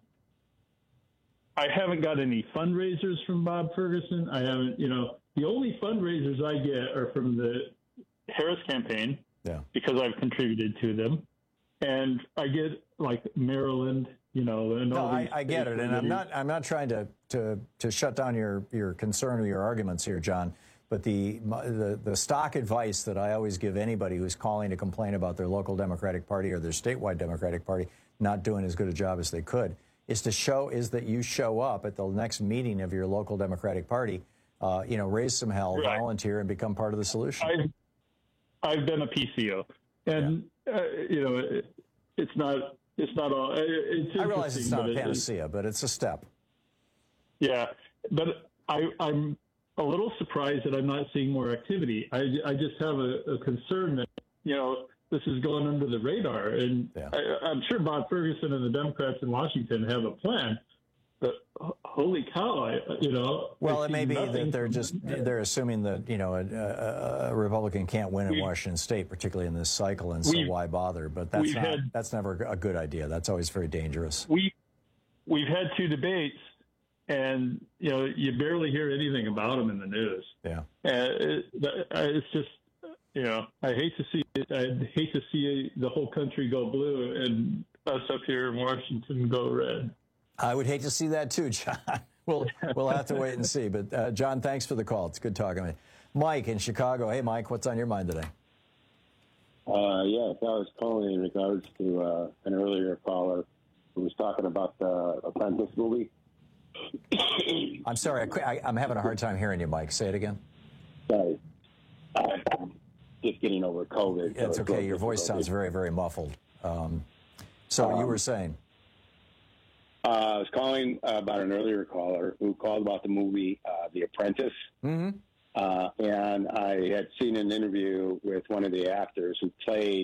I haven't got any fundraisers from Bob Ferguson. I haven't, you know, the only fundraisers I get are from the Harris campaign Yeah. because I've contributed to them. And I get like Maryland, you know, and No, all I, these I get states it, and where I'm they- not. I'm not trying to, to, to shut down your, your concern or your arguments here, John. But the, my- the the stock advice that I always give anybody who's calling to complain about their local Democratic Party or their statewide Democratic Party not doing as good a job as they could is to show is that you show up at the next meeting of your local Democratic Party, uh, you know, raise some hell, Right. volunteer, and become part of the solution. I've, I've been a P C O, and uh, you know, it, it's not it's not all. it- It's I realize it's interesting, not but a it- it- panacea, but it's a step. Yeah, but I, I'm a little surprised that I'm not seeing more activity. I, I just have a, a concern that, you know, this is going under the radar. And I, I'm sure Bob Ferguson and the Democrats in Washington have a plan. But h- holy cow, I, you know. Well, I it see may be nothing that they're from- just they're assuming that you know a, a, a Republican can't win in We- Washington State, particularly in this cycle, and so We've- why bother? But that's we've not had- that's never a good idea. That's always very dangerous. We, we've had two debates, and, you know, you barely hear anything about them in the news. Yeah. And it, it's just, you know, I hate to see it. I hate to see the whole country go blue and us up here in Washington go red. I would hate to see that too, John. We'll we'll have to wait and see. But uh, John, thanks for the call. It's good talking to you. Mike in Chicago. Hey, Mike, what's on your mind today? Uh, yes, I was calling in regards to uh, an earlier caller who was talking about the Apprentice movie. I'm sorry, I, qu- I, I'm having a hard time hearing you, Mike. Say it again. Sorry. I'm just getting over COVID. so It's a okay. little Your voice difficult. sounds very, very muffled. Um, so you Um, were saying? Uh, I was calling uh, about an earlier caller who called about the movie uh, The Apprentice. Mm-hmm. Uh, and I had seen an interview with one of the actors who played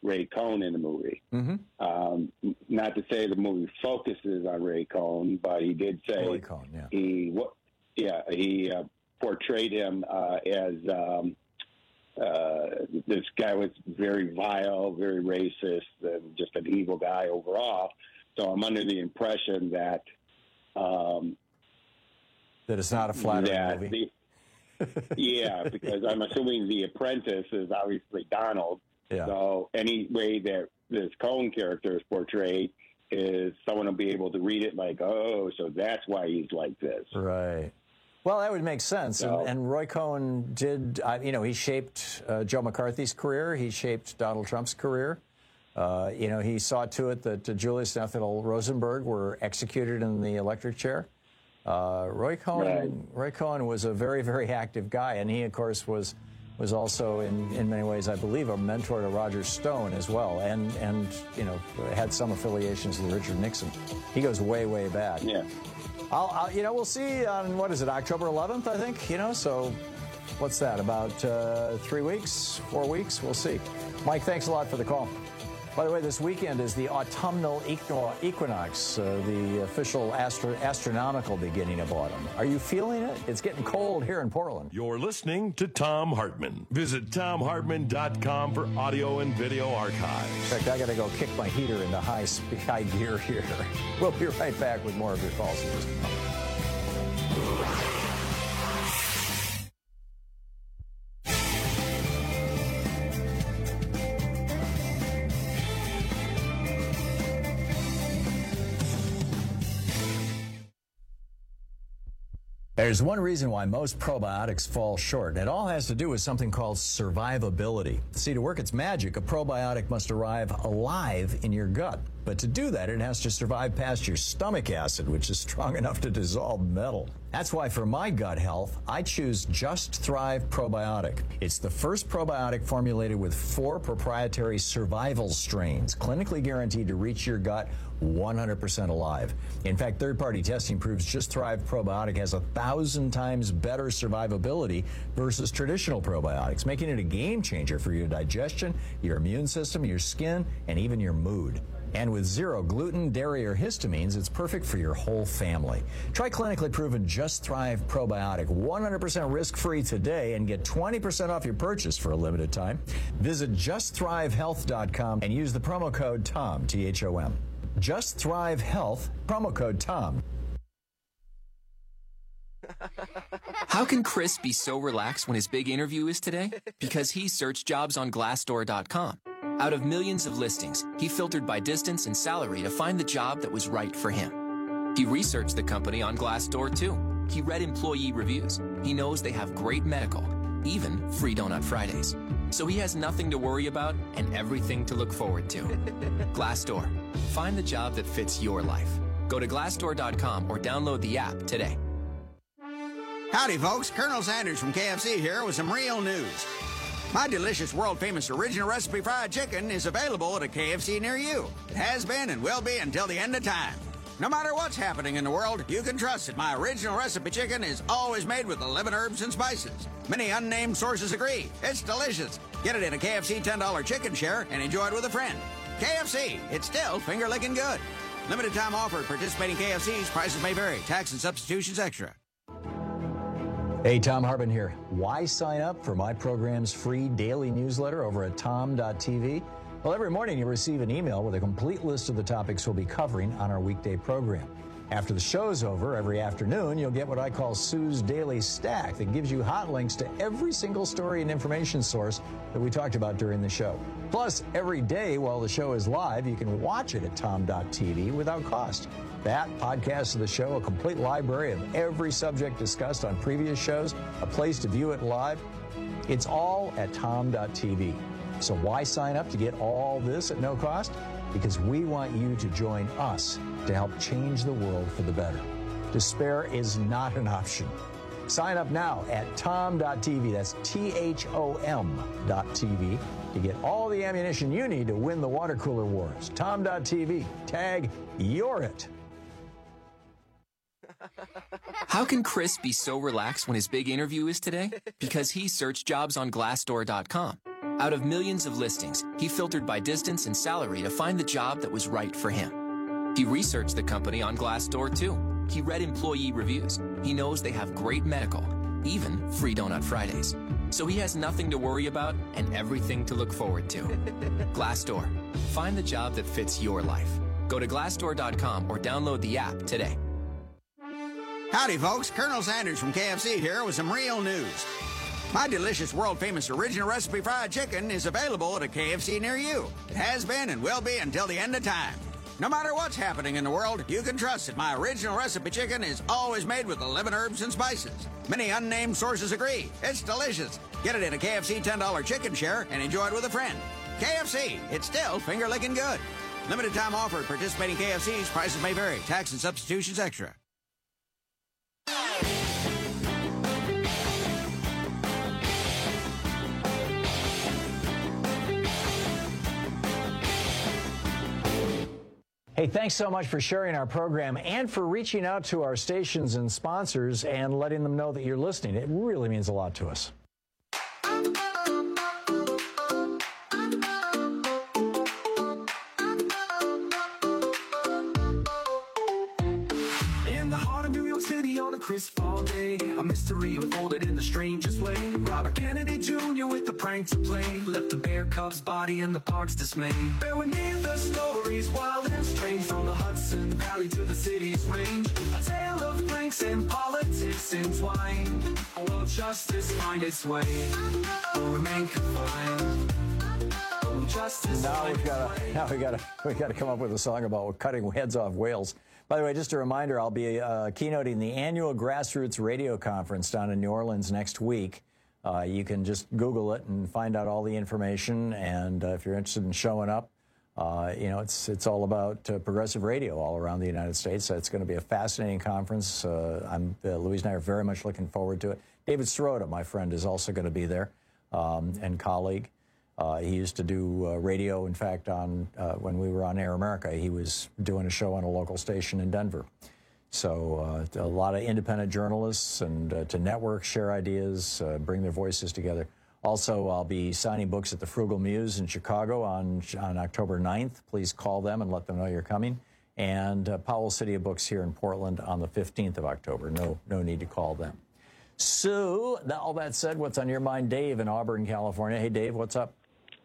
Ray Cohn in the movie. Mm-hmm. Um, not to say the movie focuses on Ray Cohn, but he did say Ray Cohn, yeah. he, yeah, he uh, portrayed him uh, as um, uh, this guy was very vile, very racist, and just an evil guy overall. So I'm under the impression that um, that it's not a flattering movie. The, yeah, because I'm assuming The Apprentice is obviously Donald. Yeah. So any way that this Cohn character is portrayed is someone will be able to read it like, oh, so that's why he's like this. Right. Well, that would make sense. So, and, and Roy Cohn did, uh, you know, he shaped uh, Joe McCarthy's career. He shaped Donald Trump's career. Uh, you know, he saw to it that uh, Julius and Ethel Rosenberg were executed in the electric chair. Uh, Roy Cohn, Right. Roy Cohn was a very, very active guy, and he, of course, was was also in, in many ways, I believe, a mentor to Roger Stone as well, and and you know had some affiliations with Richard Nixon. He goes way, way back. Yeah. I'll, I'll you know we'll see on what is it October eleventh, I think. You know, so what's that about uh, three weeks, four weeks? We'll see. Mike, thanks a lot for the call. By the way, this weekend is the autumnal equinox, uh, the official astro- astronomical beginning of autumn. Are you feeling it? It's getting cold here in Portland. You're listening to Thom Hartmann. Visit Thom Hartmann dot com for audio and video archives. In fact, I got to go kick my heater into high, sp- high gear here. We'll be right back with more of your calls in just a moment. There's one reason why most probiotics fall short, and it all has to do with something called survivability. See, to work its magic, a probiotic must arrive alive in your gut. But to do that, it has to survive past your stomach acid, which is strong enough to dissolve metal. That's why for my gut health, I choose Just Thrive Probiotic. It's the first probiotic formulated with four proprietary survival strains, clinically guaranteed to reach your gut one hundred percent alive. In fact, third-party testing proves Just Thrive Probiotic has a thousand times better survivability versus traditional probiotics, making it a game changer for your digestion, your immune system, your skin, and even your mood. And with zero gluten, dairy, or histamines, it's perfect for your whole family. Try clinically proven Just Thrive Probiotic one hundred percent risk-free today and get twenty percent off your purchase for a limited time. Visit just thrive health dot com and use the promo code TOM, T H O M. Just Thrive Health, promo code TOM. How can Chris be so relaxed when his big interview is today? Because he searched jobs on Glassdoor dot com. Out of millions of listings, he filtered by distance and salary to find the job that was right for him. He researched the company on Glassdoor too. He read employee reviews. He knows they have great medical, even free Donut Fridays. So he has nothing to worry about and everything to look forward to. Glassdoor. Find the job that fits your life. Go to Glassdoor dot com or download the app today. Howdy, folks. Colonel Sanders from K F C here with some real news. My delicious, world-famous original recipe fried chicken is available at a K F C near you. It has been and will be until the end of time. No matter what's happening in the world, you can trust that my original recipe chicken is always made with eleven herbs and spices. Many unnamed sources agree. It's delicious. Get it in a K F C ten dollar chicken share and enjoy it with a friend. K F C, it's still finger-licking good. Limited time offer at participating K F Cs. Prices may vary. Tax and substitutions extra. Hey, Thom Hartmann here. Why sign up for my program's free daily newsletter over at tom dot t v? Well, every morning you'll receive an email with a complete list of the topics we'll be covering on our weekday program. After the show's over, every afternoon, you'll get what I call Sue's Daily Stack that gives you hot links to every single story and information source that we talked about during the show. Plus, every day while the show is live, you can watch it at tom dot t v without cost. That, podcasts of the show, a complete library of every subject discussed on previous shows, a place to view it live. It's all at tom dot t v. So why sign up to get all this at no cost? Because we want you to join us to help change the world for the better. Despair is not an option. Sign up now at tom dot t v. That's T H O M dot T V to get all the ammunition you need to win the water cooler wars. tom dot t v. Tag You're It. How can Chris be so relaxed when his big interview is today? Because he searched jobs on Glassdoor dot com. Out of millions of listings, he filtered by distance and salary to find the job that was right for him. He researched the company on Glassdoor, too. He read employee reviews. He knows they have great medical, even free Donut Fridays. So he has nothing to worry about and everything to look forward to. Glassdoor. Find the job that fits your life. Go to glassdoor dot com or download the app today. Howdy, folks. Colonel Sanders from K F C here with some real news. My delicious world-famous original recipe fried chicken is available at a K F C near you. It has been and will be until the end of time. No matter what's happening in the world, you can trust that my original recipe chicken is always made with eleven herbs and spices. Many unnamed sources agree. It's delicious. Get it in a K F C ten dollar chicken share and enjoy it with a friend. K F C, it's still finger-licking good. Limited time offer at participating K F Cs. Prices may vary. Tax and substitutions extra. Hey, thanks so much for sharing our program and for reaching out to our stations and sponsors and letting them know that you're listening. It really means a lot to us. In the heart of New York City on a crisp fall day, a mystery unfolded in the strangest way. Robert Kennedy Junior with the prank to play left the bear cub's body in the park's dismay. Bear with me the stories wild and strange, from the Hudson Valley to the city's range. A tale of pranks and politics entwined. Will justice find its way or remain confined? Will justice Now find we've got its to way? now we got to we got to come up with a song about cutting heads off whales. By the way, just a reminder, I'll be uh, keynoting the annual Grassroots Radio Conference down in New Orleans next week. Uh, you can just Google it and find out all the information. And uh, if you're interested in showing up, uh, you know, it's it's all about uh, progressive radio all around the United States. So it's going to be a fascinating conference. Uh, I'm uh, Louise and I are very much looking forward to it. David Sirota, my friend, is also going to be there, um, and colleague. Uh, he used to do uh, radio. In fact, on uh, when we were on Air America, he was doing a show on a local station in Denver. So uh, a lot of independent journalists and uh, to network, share ideas, uh, bring their voices together. Also, I'll be signing books at the Frugal Muse in Chicago on on October ninth. Please call them and let them know you're coming. And uh, Powell City of Books here in Portland on the fifteenth of October. No, no need to call them. So, all that said, what's on your mind, Dave in Auburn, California? Hey, Dave, what's up?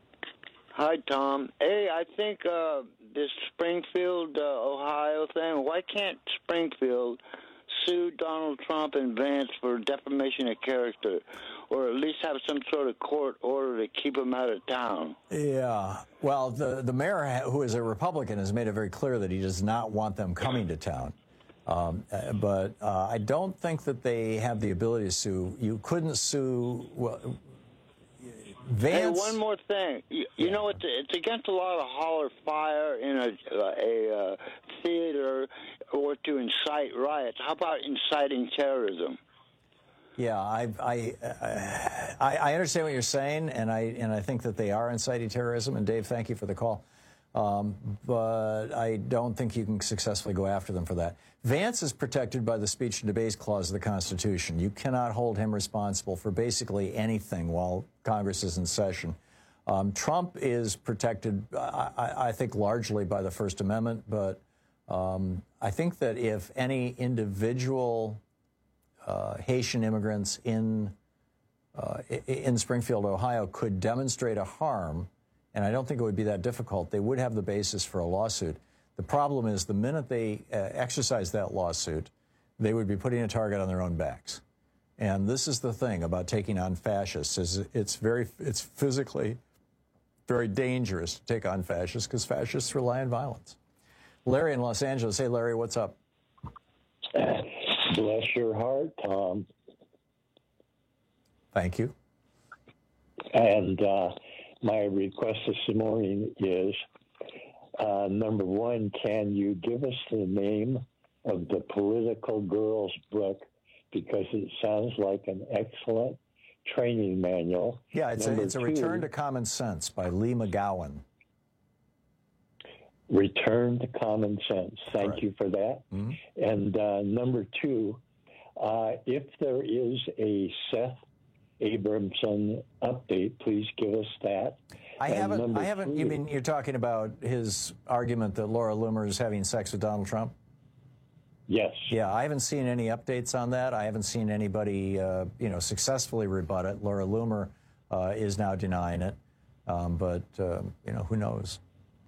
Hi, Tom. Hey, I think uh, this Springfield, uh, Ohio thing, why can't Springfield sue Donald Trump and Vance for defamation of character, or at least have some sort of court order to keep them out of town? Yeah. Well, the, the mayor, who is a Republican, has made it very clear that he does not want them coming to town. Um, but uh, I don't think that they have the ability to sue. You couldn't sue... Well, Vance. Hey, one more thing. You, you know, it's, it's against a lot of holler fire in a, a uh, theater or to incite riots. How about inciting terrorism? Yeah, I, I, I, I understand what you're saying, and I, and I think that they are inciting terrorism. And Dave, thank you for the call. Um, but I don't think you can successfully go after them for that. Vance is protected by the Speech and Debate Clause of the Constitution. You cannot hold him responsible for basically anything while Congress is in session. Um, Trump is protected, I, I think, largely by the First Amendment, but um, I think that if any individual uh, Haitian immigrants in, uh, in Springfield, Ohio, could demonstrate a harm, and I don't think it would be that difficult, they would have the basis for a lawsuit. The problem is the minute they uh, exercise that lawsuit, they would be putting a target on their own backs. And this is the thing about taking on fascists, is it's very, it's physically very dangerous to take on fascists because fascists rely on violence. Larry in Los Angeles. Hey, Larry, what's up? Bless your heart, Tom. Thank you. And uh, my request this morning is, uh, number one, can you give us the name of the Political Girls book? Because it sounds like an excellent training manual. Yeah, it's number a, it's a two, Return to Common Sense by Lee McGowan. Return to Common Sense. Thank Correct. you for that. Mm-hmm. And uh, number two, uh, if there is a Seth Abramson update. Please give us that. I And haven't. number I haven't. You three- mean you're talking about his argument that Laura Loomer is having sex with Donald Trump? Yes. Yeah, I haven't seen any updates on that. I haven't seen anybody, uh, you know, successfully rebut it. Laura Loomer uh, is now denying it, um, but uh, you know, who knows?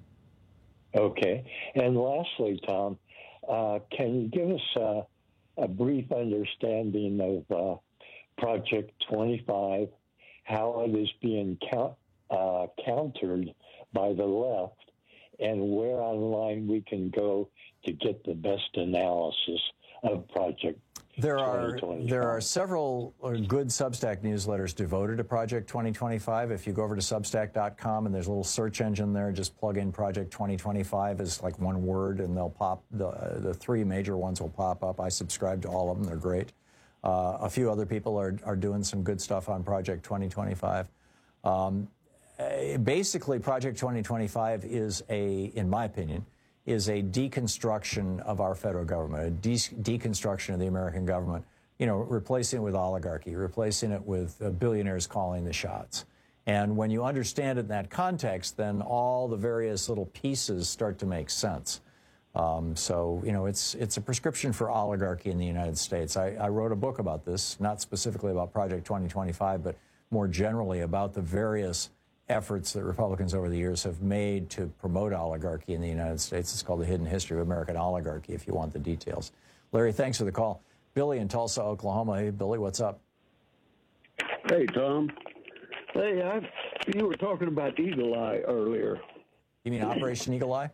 Okay. And lastly, Tom, uh, can you give us uh, a brief understanding of uh, Project twenty-five, how it is being count, uh, countered by the left, and where online we can go to get the best analysis of Project There are there are several good Substack newsletters devoted to Project twenty twenty-five. If you go over to Substack dot com and there's a little search engine there, just plug in Project twenty twenty-five as like one word, and they'll pop the uh, the three major ones will pop up. I subscribe to all of them; they're great. Uh, a few other people are are doing some good stuff on Project twenty twenty-five. Um, basically, Project twenty twenty-five is a, in my opinion, is a deconstruction of our federal government, a de- deconstruction of the American government, you know, replacing it with oligarchy, replacing it with uh, billionaires calling the shots. And when you understand it in that context, then all the various little pieces start to make sense. Um, so, you know, it's it's a prescription for oligarchy in the United States. I, I wrote a book about this, not specifically about Project twenty twenty-five, but more generally about the various efforts that Republicans over the years have made to promote oligarchy in the United States. It's called The Hidden History of American Oligarchy, if you want the details. Larry, thanks for the call. Billy in Tulsa, Oklahoma. Hey, Billy, what's up? Hey, Tom. Hey, I, you were talking about Eagle Eye earlier. You mean Operation Eagle Eye?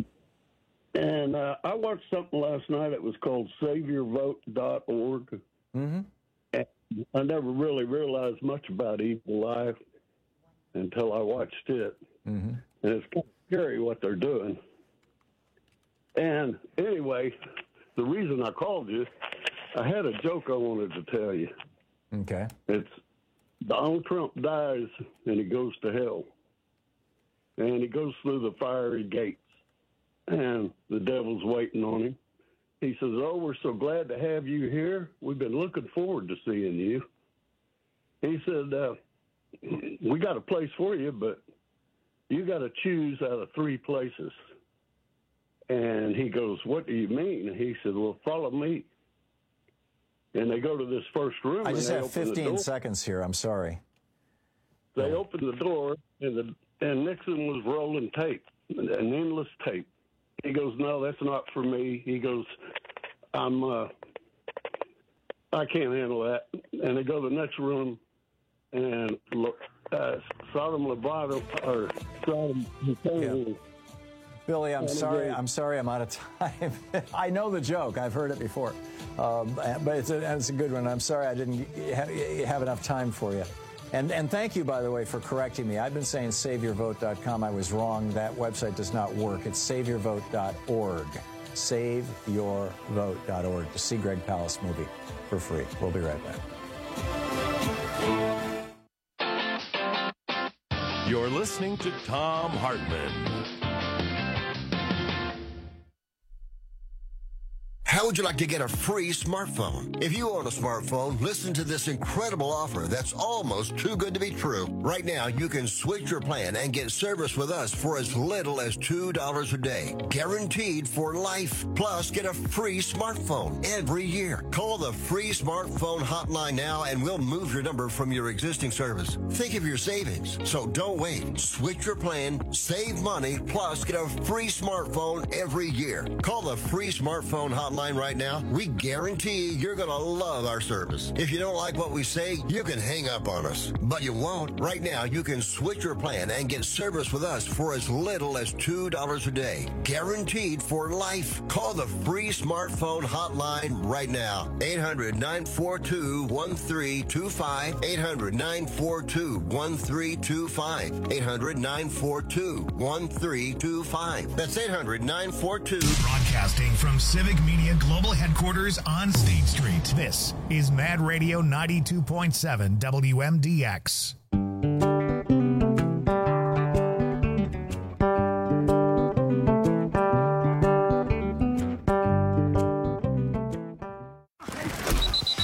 And uh, I watched something last night. It was called Savior Vote dot org. Mm-hmm. And I never really realized much about Eagle Eye until I watched it. Mm-hmm. And it's kind of scary what they're doing. And anyway, the reason I called you, I had a joke I wanted to tell you. Okay. It's Donald Trump dies and he goes to hell. And he goes through the fiery gates. And the devil's waiting on him. He says, "Oh, we're so glad to have you here. We've been looking forward to seeing you." He said, uh, "We got a place for you, but you got to choose out of three places." And he goes, "What do you mean?" And he said, "Well, follow me." And they go to this first room. I just and they have open the fifteen door. seconds here. I'm sorry. They opened the door, and the and Nixon was rolling tape, an endless tape. He goes, "No, that's not for me." He goes, "I'm, uh, I can't handle that." And they go to the next room, and uh, Sodom Leviathan or Sodom Hussein. Billy, I'm And sorry. again- I'm sorry. I'm out of time. I know the joke. I've heard it before, um, but it's a, it's a good one. I'm sorry I didn't ha- have enough time for you. And and thank you, by the way, for correcting me. I've been saying Savior Vote dot com. I was wrong. That website does not work. It's Savior Vote dot org. Save Your Vote dot org to see Greg Palast movie for free. We'll be right back. You're listening to Thom Hartmann. How would you like to get a free smartphone? If you own a smartphone, listen to this incredible offer that's almost too good to be true. Right now, you can switch your plan and get service with us for as little as two dollars a day. Guaranteed for life. Plus, get a free smartphone every year. Call the free smartphone hotline now and we'll move your number from your existing service. Think of your savings. So don't wait. Switch your plan, save money, plus get a free smartphone every year. Call the free smartphone hotline right now. We guarantee you're going to love our service. If you don't like what we say, you can hang up on us. But you won't. Right now, you can switch your plan and get service with us for as little as two dollars a day. Guaranteed for life. Call the free smartphone hotline right now. eight hundred, nine four two, one three two five. eight hundred, nine four two, one three two five. eight hundred, nine four two, one three two five. That's eight hundred, nine four two. Broadcasting from Civic Media Global Headquarters on State Street. This is Mad Radio ninety-two point seven W M D X.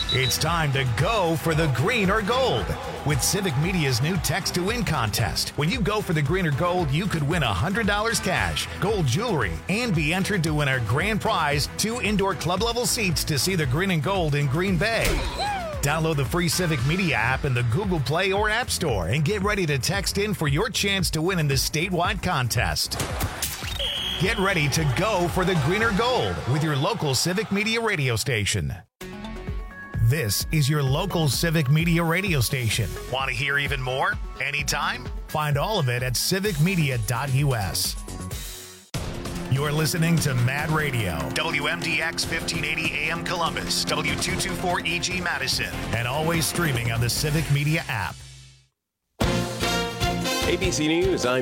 It's time to go for the green or gold with Civic Media's new Text to Win contest. When you go for the green or gold, you could win one hundred dollars cash, gold jewelry, and be entered to win our grand prize, two indoor club-level seats to see the green and gold in Green Bay. Download the free Civic Media app in the Google Play or App Store and get ready to text in for your chance to win in this statewide contest. Get ready to go for the green or gold with your local Civic Media radio station. This is your local Civic Media radio station. Want to hear even more? Anytime? Find all of it at civic media dot u s. You're listening to Mad Radio, W M D X fifteen eighty A M Columbus, W two twenty-four E G Madison, and always streaming on the Civic Media app. A B C News, I'm